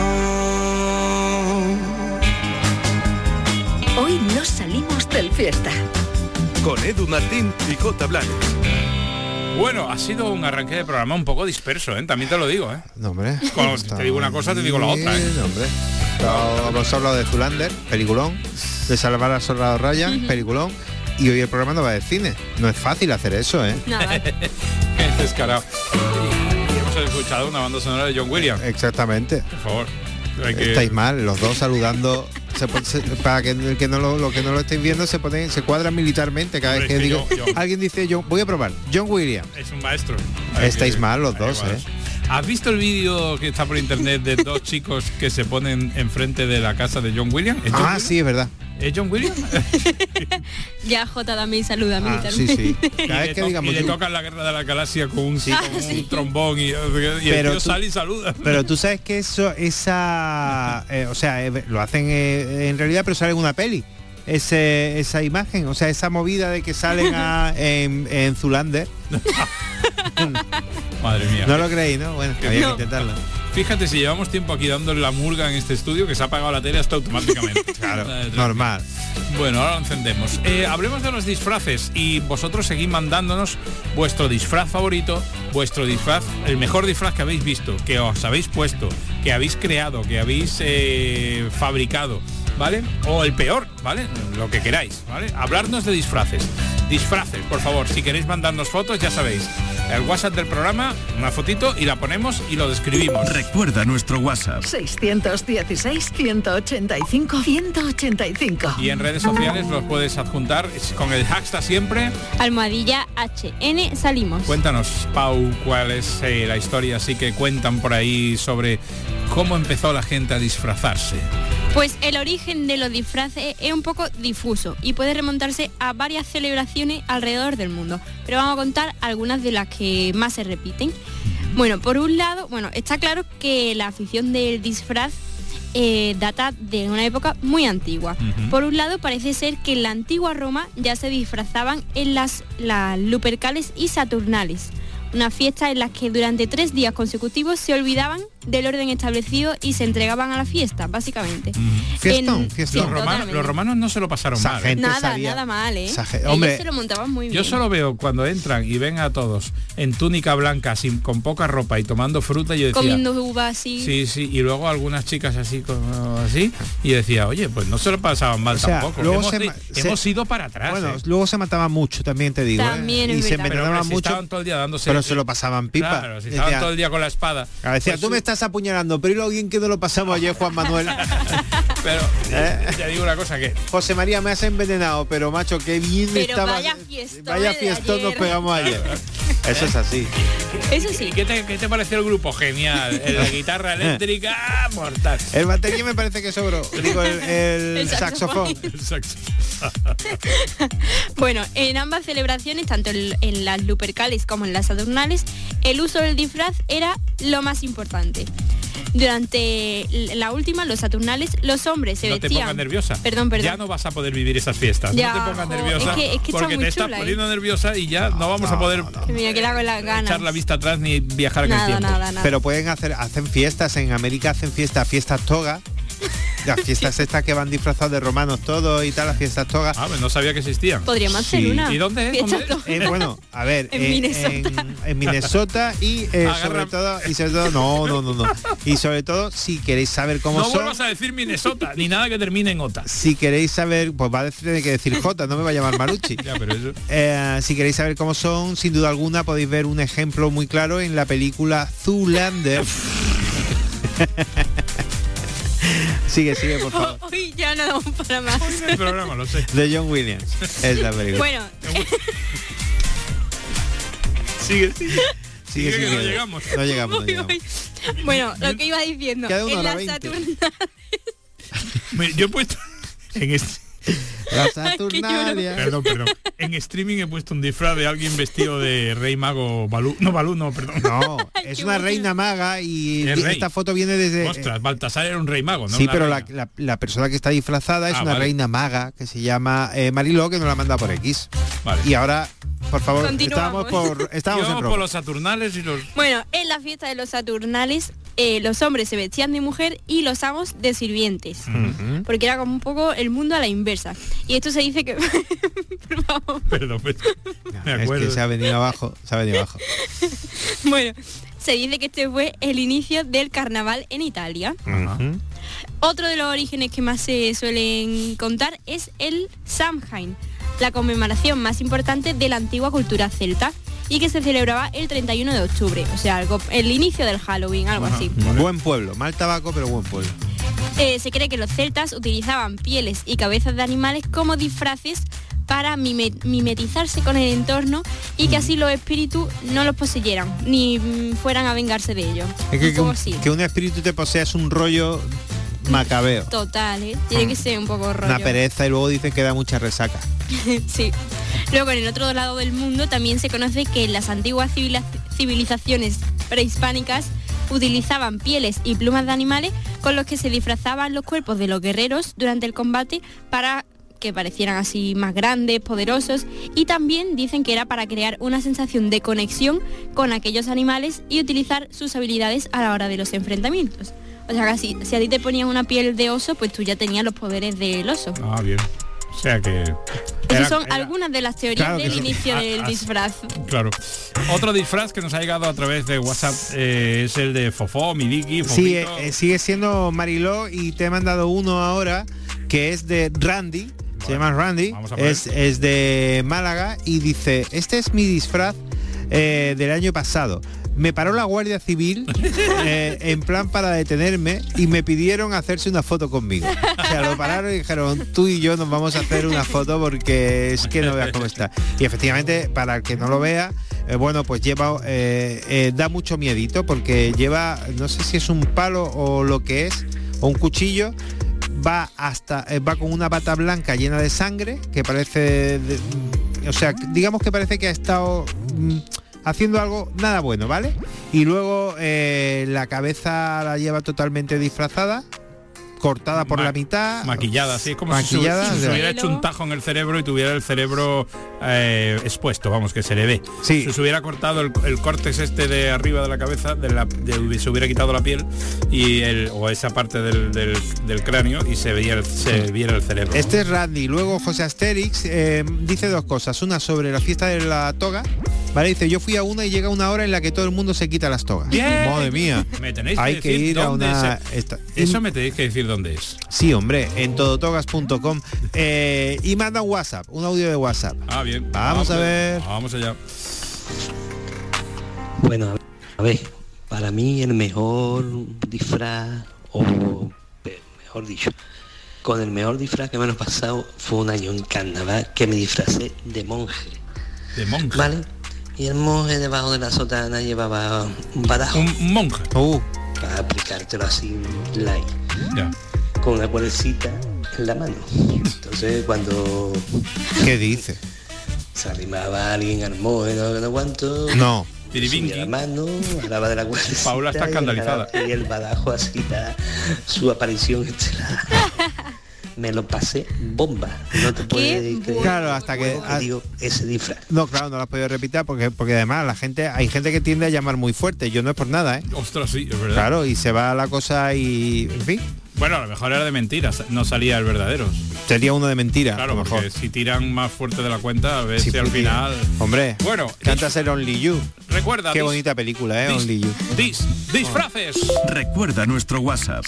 Hoy no salimos del fiesta. Con Edu Martín y J. Blanes. Bueno, ha sido un arranque de programa un poco disperso, ¿eh? También te lo digo, ¿eh? No, hombre. Cuando te digo una cosa, te digo la otra, ¿eh? No, hombre. Hemos hablado de Zoolander, peliculón, de Salvar al Soldado Ryan, peliculón, y hoy el programa no va de cine. No es fácil hacer eso, ¿eh? Nada. Es descarado. Y hemos escuchado una banda sonora de John Williams. Exactamente. Por favor. Estáis mal, los dos saludando. Para que el que no lo estéis viendo se cuadran militarmente cada vez que digo alguien dice yo voy a probar John Williams. Es un maestro. Estáis mal los dos, ¿eh? ¿Has visto el vídeo que está por internet de dos chicos que se ponen enfrente de la casa de John Williams? Sí, es verdad. ¿Es John Williams? Ya J también saluda militarmente. Sí. Cada vez que digamos, y le tocan la Guerra de la Galaxia con un trombón y el tío sale y saluda. Pero tú sabes que lo hacen en realidad, pero sale en una peli. esa imagen, o sea, esa movida de que salen en Zoolander. Madre mía. No lo creí, ¿no? Bueno, había que intentarlo. Fíjate, si llevamos tiempo aquí dándole la murga en este estudio, que se ha apagado la tele hasta automáticamente. Claro, normal. Bueno, ahora lo encendemos. Hablemos de los disfraces y vosotros seguid mandándonos vuestro disfraz favorito, vuestro disfraz, el mejor disfraz que habéis visto, que os habéis puesto, que habéis creado, que habéis fabricado, ¿vale? O el peor, ¿vale? Lo que queráis, ¿vale? Hablarnos de disfraces. Disfraces, por favor, si queréis mandarnos fotos, ya sabéis. El WhatsApp del programa, una fotito y la ponemos y lo describimos. Recuerda nuestro WhatsApp. 616-185-185. Y en redes sociales los puedes adjuntar con el hashtag siempre. Almohadilla HN salimos. Cuéntanos, Pau, cuál es la historia así que cuentan por ahí sobre cómo empezó la gente a disfrazarse. Pues el origen de los disfraces es un poco difuso y puede remontarse a varias celebraciones alrededor del mundo. Pero vamos a contar algunas de las que más se repiten. Bueno, por un lado, está claro que la afición del disfraz data de una época muy antigua. Por un lado, parece ser que en la antigua Roma ya se disfrazaban en las Lupercales y Saturnales, una fiesta en la que durante 3 días consecutivos se olvidaban del orden establecido y se entregaban a la fiesta, básicamente. Fiestón. Los romanos no se lo pasaron mal. Nada mal, ¿eh? Hombre, ellos se lo montaban muy bien. Yo solo veo cuando entran y ven a todos en túnica blanca, con poca ropa y tomando fruta, yo decía... Comiendo uvas así. Sí, y luego algunas chicas así, y decía, oye, pues no se lo pasaban mal tampoco. Luego hemos ido para atrás. Bueno, luego se mataban mucho, también te digo. También es y verdad. se mataban mucho. Estaban todo el día dándose... Pero se lo pasaban pipa. Claro, si estaban todo el día con la espada. Decía, tú me estás apuñalando, pero ¿y lo bien que no lo pasamos ayer, Juan Manuel? Pero ya digo una cosa que... José María, me has envenenado, pero macho, qué bien estaba. Vaya fiestón nos pegamos ayer. Eso es así. Eso sí. ¿Y qué te pareció el grupo? Genial. La guitarra eléctrica, mortal. El batería me parece que sobró. Digo, el saxofón. Bueno, en ambas celebraciones, tanto en las Lupercales como en las Saturnales, el uso del disfraz era lo más importante. Durante la última, los Saturnales, los hombres se vestían... No te pongas nerviosa. Perdón. Ya no vas a poder vivir esas fiestas. Ya, no te pongas nerviosa, es que porque te estás poniendo nerviosa y ya no vamos a poder echar la vista atrás ni viajar en el tiempo. Nada. Pero hacen fiestas, en América hacen fiestas toga. Las fiestas estas que van disfrazados de romanos todos y tal, las fiestas togas. No sabía que existían. Podríamos hacer una. ¿Y dónde es? Bueno, a ver, en Minnesota y sobre todo no. Y sobre todo, si queréis saber cómo son... No vuelvas a decir Minnesota, ni nada que termine en ota. Si queréis saber, pues va a tener que decir J, no me va a llamar Marucci. Ya, pero eso... si queréis saber cómo son, sin duda alguna podéis ver un ejemplo muy claro en la película Zoolander. Sigue, por favor. Uy, ya no damos para más. El programa, lo sé. De John Williams. Es la película. Bueno. Sigue. No llegamos. Bueno, lo que iba diciendo. En la Saturnales. Yo he puesto en la Saturnalia. Perdón. En streaming he puesto un disfraz de alguien vestido de rey mago Balú. No, perdón. No, es una reina maga y esta foto viene desde... Ostras, Baltasar era un rey mago, ¿no? Sí, pero la persona que está disfrazada es una reina maga que se llama Mariló, que nos la manda por X. Vale. Y ahora, por favor, estábamos por los Saturnales y los... Bueno, en la fiesta de los Saturnales, los hombres se vestían de mujer y los amos de sirvientes. Porque era como un poco el mundo a la inversa. Y esto se dice que... Por favor. Perdón, me acuerdo. Es que se ha venido abajo. Bueno, se dice que este fue el inicio del carnaval en Italia. Otro de los orígenes que más se suelen contar es el Samhain, la conmemoración más importante de la antigua cultura celta y que se celebraba el 31 de octubre, o sea, el inicio del Halloween, algo así. Buen pueblo, mal tabaco, pero buen pueblo. Se cree que los celtas utilizaban pieles y cabezas de animales como disfraces para mimetizarse con el entorno y que así los espíritus no los poseyeran ni fueran a vengarse de ellos. Es que un espíritu te posea es un rollo macabeo. Total, tiene que ser un poco rollo. Una pereza y luego dicen que da mucha resaca. Sí. Luego en el otro lado del mundo también se conoce que en las antiguas civilizaciones prehispánicas utilizaban pieles y plumas de animales con los que se disfrazaban los cuerpos de los guerreros durante el combate para que parecieran así más grandes, poderosos, y también dicen que era para crear una sensación de conexión con aquellos animales y utilizar sus habilidades a la hora de los enfrentamientos. O sea, que si a ti te ponían una piel de oso, pues tú ya tenías los poderes del oso. Ah, bien. O sea que... Esas son algunas de las teorías del inicio del disfraz. Claro. Otro disfraz que nos ha llegado a través de WhatsApp es el de Fofó, Miliki, Fofito. Sí, sigue siendo Mariló y te he mandado uno ahora que es de Randy. Vale. Se llama Randy. Es de Málaga y dice, este es mi disfraz del año pasado. Me paró la Guardia Civil en plan para detenerme y me pidieron hacerse una foto conmigo. O sea, lo pararon y dijeron, tú y yo nos vamos a hacer una foto porque es que no veas cómo está. Y efectivamente, para el que no lo vea, bueno, pues lleva, da mucho miedito porque lleva, no sé si es un palo o lo que es, o un cuchillo. Va con una bata blanca llena de sangre que parece, o sea, digamos que parece que ha estado... haciendo algo nada bueno, ¿vale? Y luego la cabeza la lleva totalmente disfrazada, cortada por la mitad, maquillada, así es como maquillada, si se hubiera hecho un tajo en el cerebro y tuviera el cerebro expuesto, vamos, que se le ve. Sí. Si se hubiera cortado el córtex este de arriba de la cabeza, se hubiera quitado la piel o esa parte del cráneo y se viera el cerebro. Este es Randy. Luego José Asterix dice dos cosas. Una sobre la fiesta de la toga. Vale, dice, yo fui a una y llega una hora en la que todo el mundo se quita las togas. Bien. Madre mía. Me tenéis Hay que que decir ir a dónde una... Eso me tenéis que decir dónde es. Sí, hombre, en todotogas.com. Y manda un WhatsApp, un audio de WhatsApp. Ah, bien. Vamos a ver. Vamos allá. Bueno, a ver, para mí el mejor disfraz, o mejor dicho, con el mejor disfraz que me han pasado fue un año en carnaval que me disfracé de monje. ¿De monje? ¿Vale? Y el monje debajo de la sotana llevaba un badajo. Un monje. Para aplicártelo así light. Ya. Con una cuercita en la mano. Entonces cuando... ¿Qué dice? Se arrimaba alguien al monje, no cuánto. No. Subía la mano, hablaba de la cuercita. Paula está escandalizada. Y el badajo así, su aparición estelar. Me lo pasé bomba. No te puedes creer. Claro, hasta que digo ese disfraz. No, claro, no lo has podido repetir porque además hay gente que tiende a llamar muy fuerte. Yo no es por nada, ¿eh? Ostras, sí, es verdad. Claro, y se va la cosa y... En fin. Bueno, a lo mejor era de mentiras, no salía el verdadero. Sería uno de mentira. Claro, a lo porque mejor. si tiran más fuerte de la cuenta, a ver si al tiran. final... Hombre, bueno, cantas el Only You. Recuerda... Qué bonita película, Only You. Disfraces. Recuerda nuestro WhatsApp.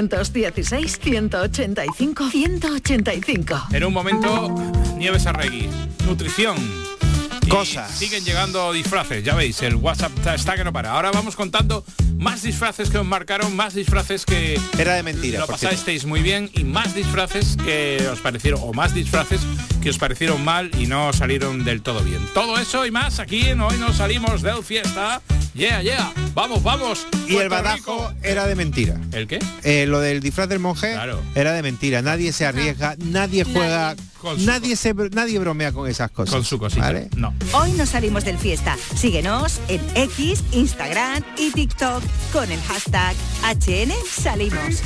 616-185-185. En un momento, Nieves Arregui. Nutrición. Cosas. Siguen llegando disfraces, ya veis, el WhatsApp está que no para. Ahora vamos contando más disfraces que os marcaron, más disfraces que... Era de mentira. Lo pasasteis muy bien y más disfraces que os parecieron, o más disfraces que os parecieron mal y no salieron del todo bien. Todo eso y más aquí en Hoy Nos Salimos del Fiesta. Yeah, yeah. Vamos, vamos. Y el badajo era de mentira. ¿El qué? Lo del disfraz del monje era de mentira. Nadie se arriesga, nadie juega, nadie bromea con esas cosas. Con su cosita. ¿Vale? No. Hoy Nos Salimos del Fiesta. Síguenos en X, Instagram y TikTok con el hashtag HN Salimos.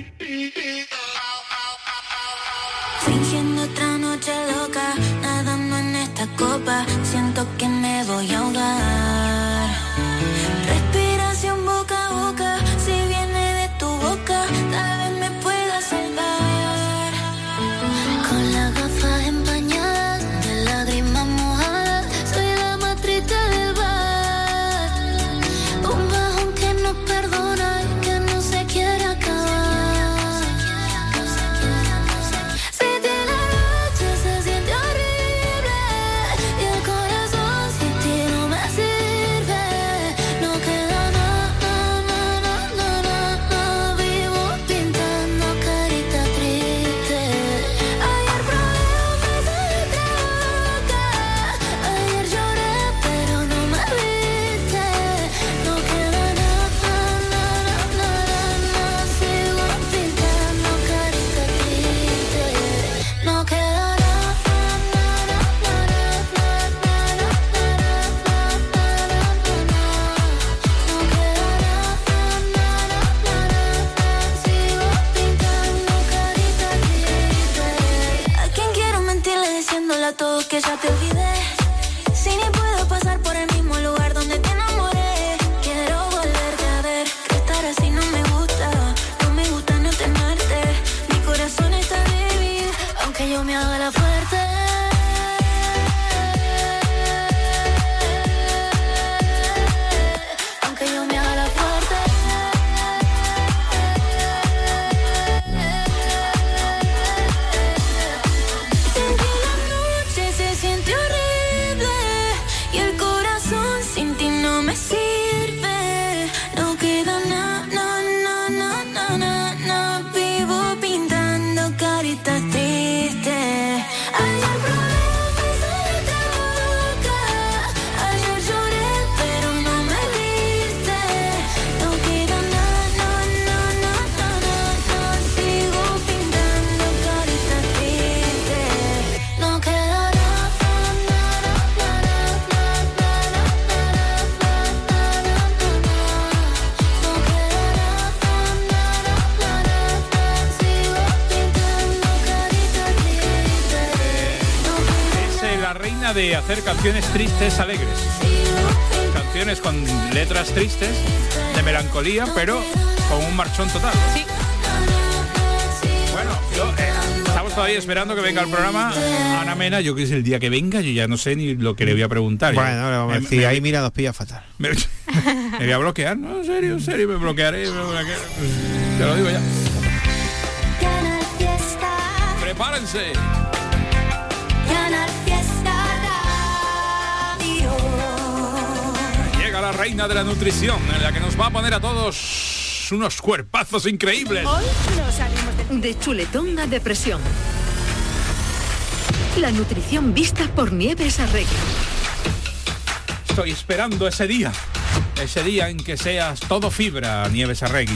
Fingiendo otra noche loca, nadando en esta copa, siento que me voy a ahogar. Respiración boca a boca, si viene de tu boca, tal vez me pueda salvar. Con las gafas empañadas, de lágrimas mojadas, soy la más triste del bar. Un bajón que no perdona y que no se quiere acabar. manía de hacer canciones tristes alegres. Canciones con letras tristes, de melancolía, pero con un marchón total. Sí. Bueno, estamos todavía esperando que venga el programa. Ana Mena, yo que es el día que venga, yo ya no sé ni lo que le voy a preguntar. Bueno, le vamos a decir, ahí mira, nos pilla fatal. Me voy a bloquear, ¿no? En serio, me bloquearé. Te lo digo ya. Prepárense. Llega la reina de la nutrición, en la que nos va a poner a todos unos cuerpazos increíbles. Hoy nos salimos de chuletón a depresión. La nutrición vista por Nieves Arregui. Estoy esperando ese día en que seas todo fibra, Nieves Arregui.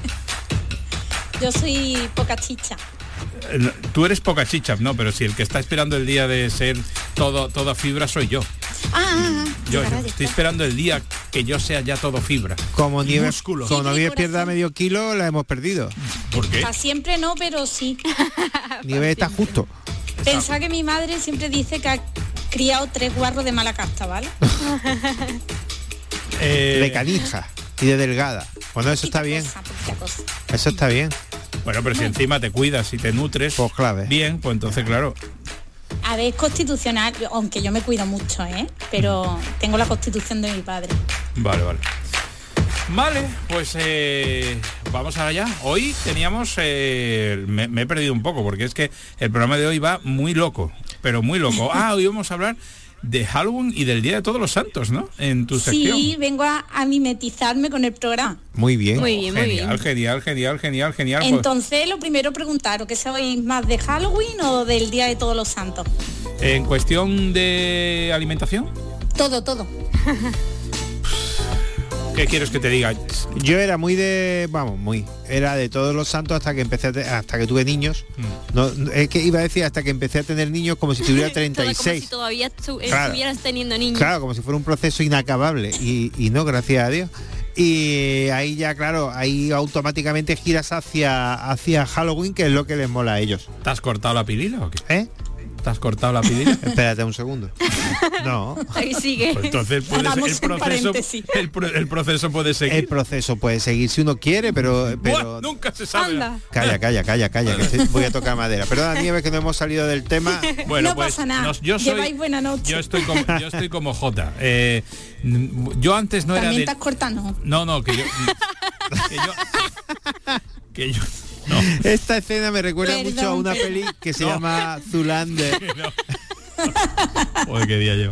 Yo soy poca chicha. Tú eres poca chicha, no, pero si el que está esperando el día de ser toda fibra soy yo. Yo estoy esperando el día que yo sea ya todo fibra. Como Nieves, músculo. Como Nieves pierda medio kilo, la hemos perdido. ¿Por qué? Para siempre no, pero sí. Nieves está justo. Pensá que mi madre siempre dice que ha criado 3 guarros de mala casta, ¿vale? De canija y de delgada. Bueno, eso está bien. Eso está bien. Bueno, pero si encima te cuidas y te nutres, pues clave. Bien, pues entonces claro. A ver, es constitucional, aunque yo me cuido mucho, pero tengo la constitución de mi padre. Vale, pues vamos allá. Hoy teníamos, me he perdido un poco, porque es que el programa de hoy va muy loco, pero muy loco. Hoy vamos a hablar de Halloween y del Día de Todos los Santos, ¿no? En tu sección. Sí, vengo a mimetizarme con el programa. Muy bien. Genial. Entonces, lo primero preguntaros, ¿qué sabéis más de Halloween o del Día de Todos los Santos? En cuestión de alimentación. Todo. ¿Qué quieres que te diga? Yo era era de Todos los Santos hasta que tuve niños. No, es que iba a decir hasta que empecé a tener niños como si tuviera 36. Como si todavía estuvieras teniendo niños. Claro, como si fuera un proceso inacabable y no, gracias a Dios. Y ahí ya, claro, ahí automáticamente giras hacia Halloween, que es lo que les mola a ellos. ¿Te has cortado la pilila o qué? ¿Te has cortado la pilila? Espérate un segundo. No. Ahí sigue. Pues entonces el proceso puede seguir. El proceso puede seguir si uno quiere, pero nunca se sabe. Anda. Calla, que voy a tocar madera. Perdona, Nieves, que no hemos salido del tema. Bueno, no pues pasa nada. Lleváis buena noche. Yo estoy como Jota. Yo antes no ¿También era de... te has cortado? No, que yo no. Esta escena me recuerda mucho a una peli que se llama Zoolander. Joder, qué día llevo.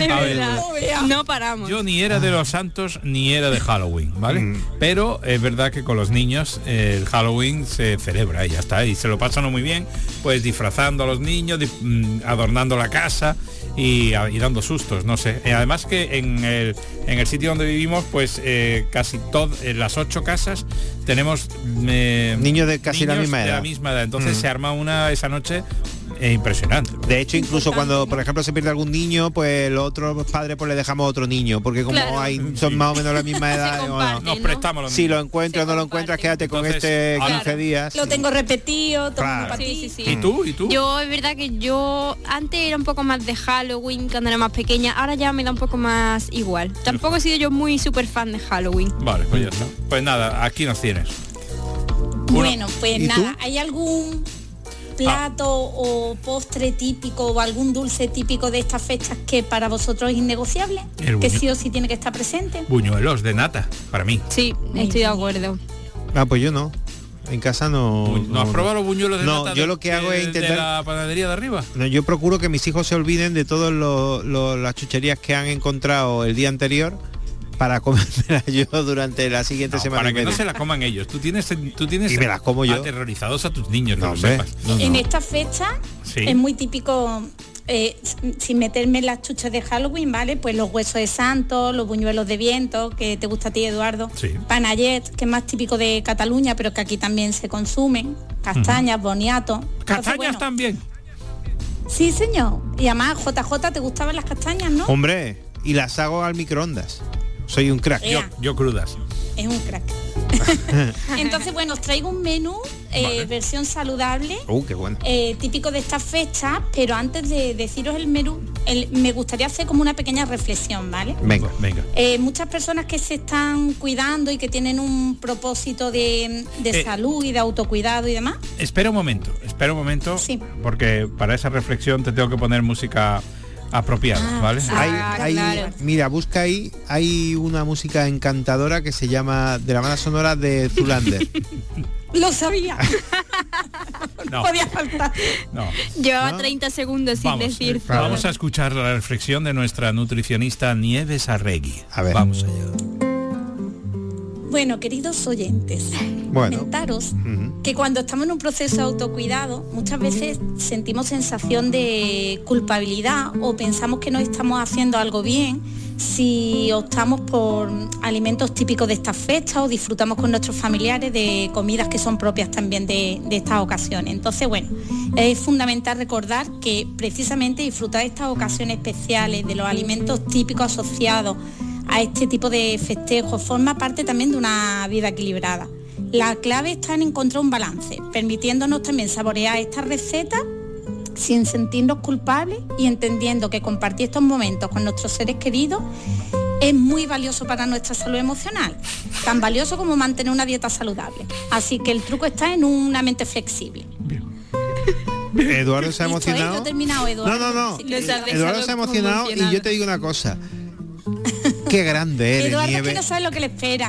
No paramos. Yo ni era de los santos ni era de Halloween, ¿vale? Pero es verdad que con los niños el Halloween se celebra y ya está. Y se lo pasan muy bien, pues disfrazando a los niños, adornando la casa y dando sustos, no sé. Además que en el sitio donde vivimos, pues casi todas las 8 casas tenemos niños de casi la misma edad. Entonces se arma esa noche impresionante. De hecho, incluso cuando, por ejemplo, se pierde algún niño, pues los otros padres pues le dejamos otro niño, porque como son más o menos la misma edad, nos prestamos los niños. Si lo encuentras o no lo encuentras, quédate con 15 días. Lo tengo repetido, todo para ti. Sí. ¿Y tú? Yo, es verdad que yo antes era un poco más de Halloween cuando era más pequeña, ahora ya me da un poco más igual. Tampoco he sido yo muy súper fan de Halloween. Vale, pues ya está. Pues nada, aquí nos tienes. Bueno, pues nada, ¿hay algún plato o postre típico o algún dulce típico de estas fechas que para vosotros es innegociable? Que sí o sí tiene que estar presente. Buñuelos de nata, para mí. Sí, estoy de acuerdo. Pues yo no. En casa no. ¿No has probado los buñuelos de nata? No, yo lo que hago es intentar... ¿De la panadería de arriba? No, yo procuro que mis hijos se olviden de todas las chucherías que han encontrado el día anterior para comérmela yo durante la siguiente semana. Para que no se la coman ellos. Tú tienes y me las como yo. Aterrorizados a tus niños, no lo hombre, sepas. En esta fecha es muy típico, sin meterme en las chuchas de Halloween, ¿vale? Pues los huesos de santo, los buñuelos de viento, que te gusta a ti, Eduardo. Sí. Panayet, que es más típico de Cataluña, pero que aquí también se consumen. Castañas, boniato. Castañas también. Sí, señor. Y además, JJ, ¿te gustaban las castañas, no? Hombre, y las hago al microondas. Soy un crack. Yo crudas. Es un crack. Entonces, bueno, os traigo un menú versión saludable. Qué bueno. Típico de estas fechas, pero antes de deciros el menú, me gustaría hacer como una pequeña reflexión, ¿vale? Venga. Muchas personas que se están cuidando y que tienen un propósito de salud y de autocuidado y demás. Espera un momento, sí. Porque para esa reflexión te tengo que poner música apropiada, ¿vale? Claro. Mira, busca ahí, hay una música encantadora que se llama de la banda sonora de Zoolander. Lo sabía. No. Podía faltar. No. Llevaba 30 segundos sin decir. Vamos a escuchar la reflexión de nuestra nutricionista Nieves Arregui. A ver. Vamos allá. Bueno, queridos oyentes, comentaros que cuando estamos en un proceso de autocuidado, muchas veces sentimos sensación de culpabilidad o pensamos que no estamos haciendo algo bien si optamos por alimentos típicos de estas fechas o disfrutamos con nuestros familiares de comidas que son propias también de estas ocasiones. Entonces, bueno, es fundamental recordar que precisamente disfrutar de estas ocasiones especiales, de los alimentos típicos asociados a este tipo de festejos, forma parte también de una vida equilibrada. La clave está en encontrar un balance, permitiéndonos también saborear estas recetas sin sentirnos culpables y entendiendo que compartir estos momentos con nuestros seres queridos es muy valioso para nuestra salud emocional, tan valioso como mantener una dieta saludable. Así que el truco está en una mente flexible. Eduardo se ha emocionado. ¿No he terminado, Eduardo? No. Sí, Eduardo se ha emocionado y yo te digo una cosa. Qué grande eres, Eduardo, Nieve. que no sabes lo que le espera.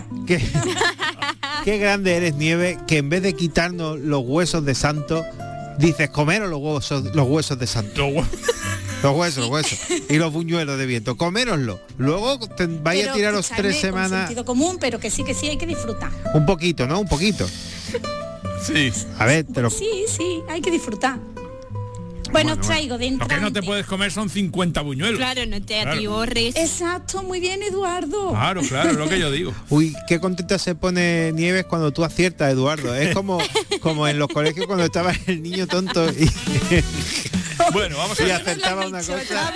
Qué grande eres, Nieve, que en vez de quitarnos los huesos de santo, dices comeros los huesos de santo. Los huesos y los buñuelos de viento, coméroslo. Luego vais a tiraros 3 semanas. Con sentido común, pero que sí hay que disfrutar. Un poquito, ¿no? Un poquito. Sí. A ver, Sí, hay que disfrutar. Bueno, os traigo de entrante. Lo que no te puedes comer son 50 buñuelos. Claro, no te atiborres. Exacto, muy bien, Eduardo. Claro, es lo que yo digo. Uy, qué contenta se pone Nieves cuando tú aciertas, Eduardo. Es como en los colegios cuando estaba el niño tonto y bueno, vamos a ver. Y acertaba una cosa.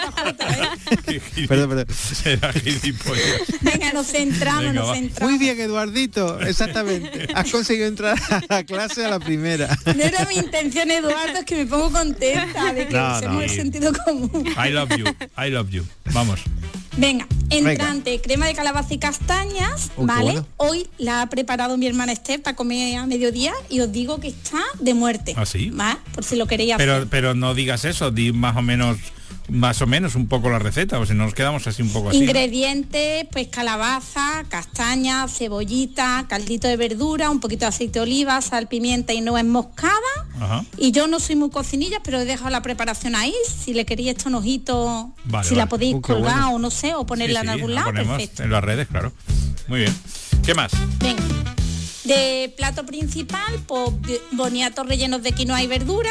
JJ, Perdón. Será gilipollas. Venga, nos centramos. Muy bien, Eduardito, exactamente. Has conseguido entrar a la clase a la primera. No era mi intención, Eduardo, es que me pongo contenta de que usemos el sentido común. I love you. Vamos. Venga, entrante, crema de calabaza y castañas, ¿vale? Bueno. Hoy la ha preparado mi hermana Esther para comer a mediodía y os digo que está de muerte. ¿Ah, sí? ¿Vale? Por si lo queréis hacer. Pero no digas eso, di más o menos un poco la receta, o si no nos quedamos así un poco así. Ingredientes, pues calabaza, castaña, cebollita, caldito de verdura, un poquito de aceite de oliva, sal, pimienta y nuez moscada. Ajá. Y yo no soy muy cocinilla, pero he dejado la preparación ahí. Si le queréis echar un ojito, la podéis colgar o no sé, o ponerla en algún lado, perfecto. En las redes, claro. Muy bien. ¿Qué más? Venga. De plato principal, pues boniatos rellenos de quinoa y verdura.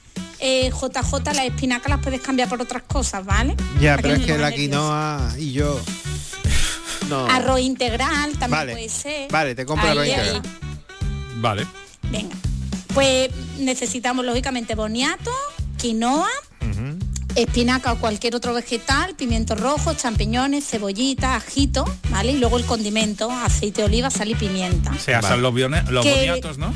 JJ, las espinacas las puedes cambiar por otras cosas, ¿vale? Ya, pero es que la quinoa y yo... No. Arroz integral también puede ser. Vale, te compro arroz integral. Vale. Venga. Pues necesitamos lógicamente boniato, quinoa, espinaca o cualquier otro vegetal, pimientos rojos, champiñones, cebollita, ajito, ¿vale? Y luego el condimento, aceite de oliva, sal y pimienta. Se asan los boniatos, ¿no?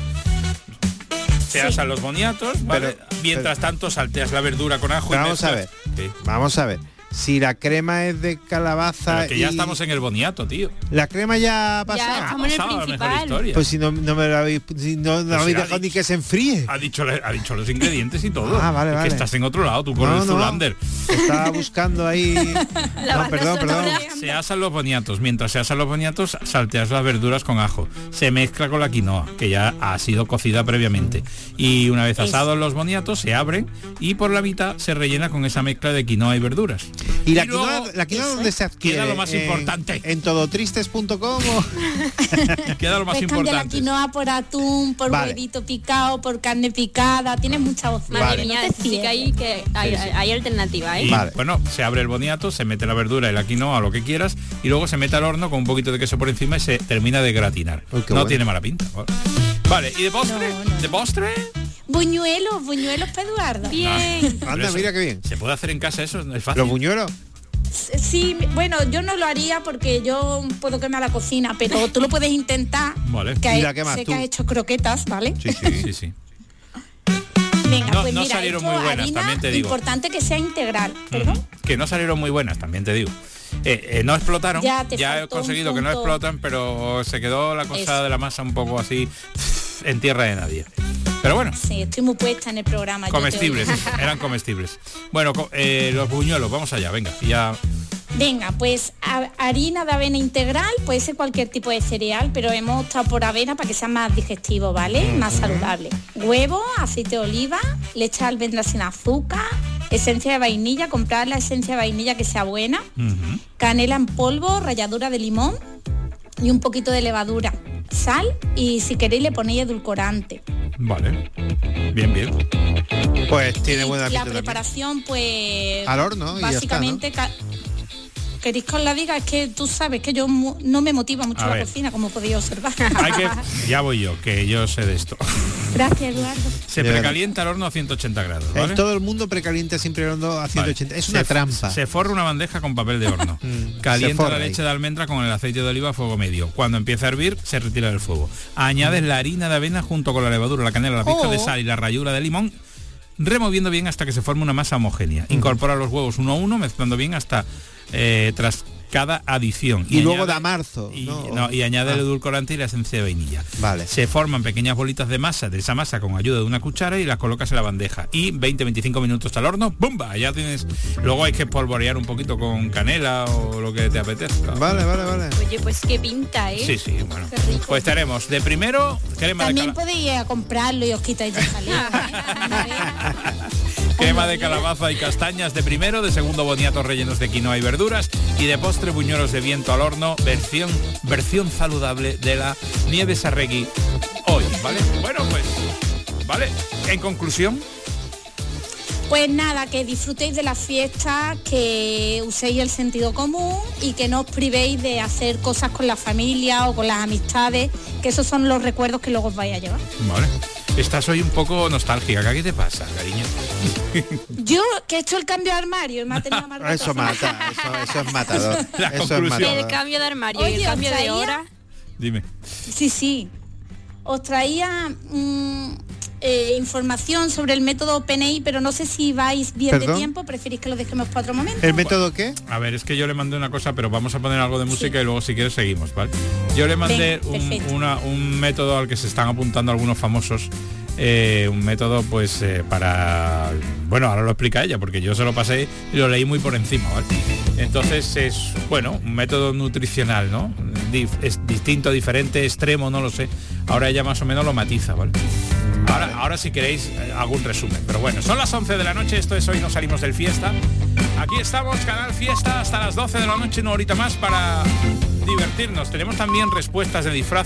Se asan los boniatos, ¿vale? Mientras tanto salteas la verdura con ajo. Vamos a ver. Si la crema es de calabaza... Pero que ya estamos en el boniato, tío. La crema ya ha pasado. Ya estamos en el principal. Pues si no me lo habéis, habéis dejado ni que se enfríe. Ha dicho los ingredientes y todo. Vale. Que estás en otro lado, tú con el Zoolander. Estaba buscando ahí... perdón. Se asan los boniatos. Mientras se asan los boniatos, salteas las verduras con ajo. Se mezcla con la quinoa, que ya ha sido cocida previamente. Y una vez asados los boniatos, se abren y por la mitad se rellena con esa mezcla de quinoa y verduras. ¿Y la quinoa dónde se adquiere? Queda lo más importante. ¿En todotristes.com o...? Queda lo más importante. La quinoa por atún, por huevito picado, por carne picada. Tienes mucha opción. Madre mía, sí que hay alternativa, ¿eh? Y, bueno, se abre el boniato, se mete la verdura y la quinoa, lo que quieras, y luego se mete al horno con un poquito de queso por encima y se termina de gratinar. Tiene mala pinta. Vale, ¿y de postre? No. ¿De postre? Buñuelos para Eduardo. Bien. Anda, mira qué bien. ¿Se puede hacer en casa eso? ¿Es fácil? ¿Los buñuelos? Sí, bueno, yo no lo haría porque yo puedo quemar la cocina, pero tú lo puedes intentar. Vale. Que sé que has hecho croquetas, ¿vale? Sí. Venga, no, pues no mira, salieron esto, muy buenas, harina, también te digo. Importante que sea integral, ¿perdón? Que no salieron muy buenas, también te digo. No explotaron, Ya he conseguido que no explotan, pero se quedó la cosa de la masa un poco así en tierra de nadie. Pero bueno. Sí, estoy muy puesta en el programa. Comestibles, eran comestibles. Bueno, los buñuelos, vamos allá, venga, ya. Venga, pues harina de avena integral, puede ser cualquier tipo de cereal, pero hemos optado por avena para que sea más digestivo, ¿vale? Más saludable. Huevo, aceite de oliva, leche de almendra sin azúcar, esencia de vainilla, comprar la esencia de vainilla que sea buena, canela en polvo, ralladura de limón y un poquito de levadura, sal y si queréis le ponéis edulcorante. Vale, bien. Pues tiene buena pinta. La preparación, pues... Al horno y básicamente ya está, ¿no? ¿Queréis que os la diga? Es que tú sabes que yo no me motiva mucho la cocina, como podéis observar. Ya voy yo, que yo sé de esto. Gracias, Eduardo. Se precalienta el horno a 180 grados, ¿vale? Todo el mundo precalienta siempre el horno a 180. Vale. Es una trampa. Se forra una bandeja con papel de horno. Calienta la leche de almendra con el aceite de oliva a fuego medio. Cuando empieza a hervir, se retira del fuego. Añades la harina de avena junto con la levadura, la canela, la pizca de sal y la ralladura de limón, removiendo bien hasta que se forme una masa homogénea. Incorpora los huevos uno a uno, mezclando bien hasta tras cada adición. Y luego da marzo. Y añade el edulcorante y la esencia de vainilla. Vale. Se forman pequeñas bolitas de masa, de esa masa con ayuda de una cuchara y las colocas en la bandeja. Y 20-25 minutos al horno, ¡bumba! Ya tienes. Luego hay que espolvorear un poquito con canela o lo que te apetezca. Vale. Oye, pues qué pinta, ¿eh? Sí, bueno. Pues tenemos de primero crema También podéis ir a comprarlo y os quitáis de jaleo. Crema de calabaza y castañas de primero, de segundo boniatos rellenos de quinoa y verduras y de postre buñuelos de viento al horno, versión saludable de la Nieves Arregui hoy, ¿vale? Bueno, pues, ¿vale? En conclusión. Pues nada, que disfrutéis de la fiesta, que uséis el sentido común y que no os privéis de hacer cosas con la familia o con las amistades, que esos son los recuerdos que luego os vais a llevar. Vale. Estás hoy un poco nostálgica. ¿Qué te pasa, cariño? Yo, que he hecho el cambio de armario y me ha tenido amargado. Eso mata, eso es matador. El cambio de armario. Oye, y el cambio de hora. Dime. Sí. Os traía información sobre el método PNI, pero no sé si vais bien de tiempo, preferís que lo dejemos para otro momento. ¿El método qué? A ver, es que yo le mandé una cosa, pero vamos a poner algo de música y luego si quieres seguimos, ¿vale? Yo le mandé un método al que se están apuntando algunos famosos, un método pues para... Bueno, ahora lo explica ella, porque yo se lo pasé y lo leí muy por encima, ¿vale? Entonces es, bueno, un método nutricional, ¿no? Es distinto, diferente, extremo, no lo sé. Ahora ella más o menos lo matiza, ¿vale? Ahora si queréis hago un resumen. Pero bueno, son las 11 de la noche, esto es Hoy Nos Salimos del Fiesta. Aquí estamos, Canal Fiesta, hasta las 12 de la noche, una horita más para divertirnos. Tenemos también respuestas de disfraz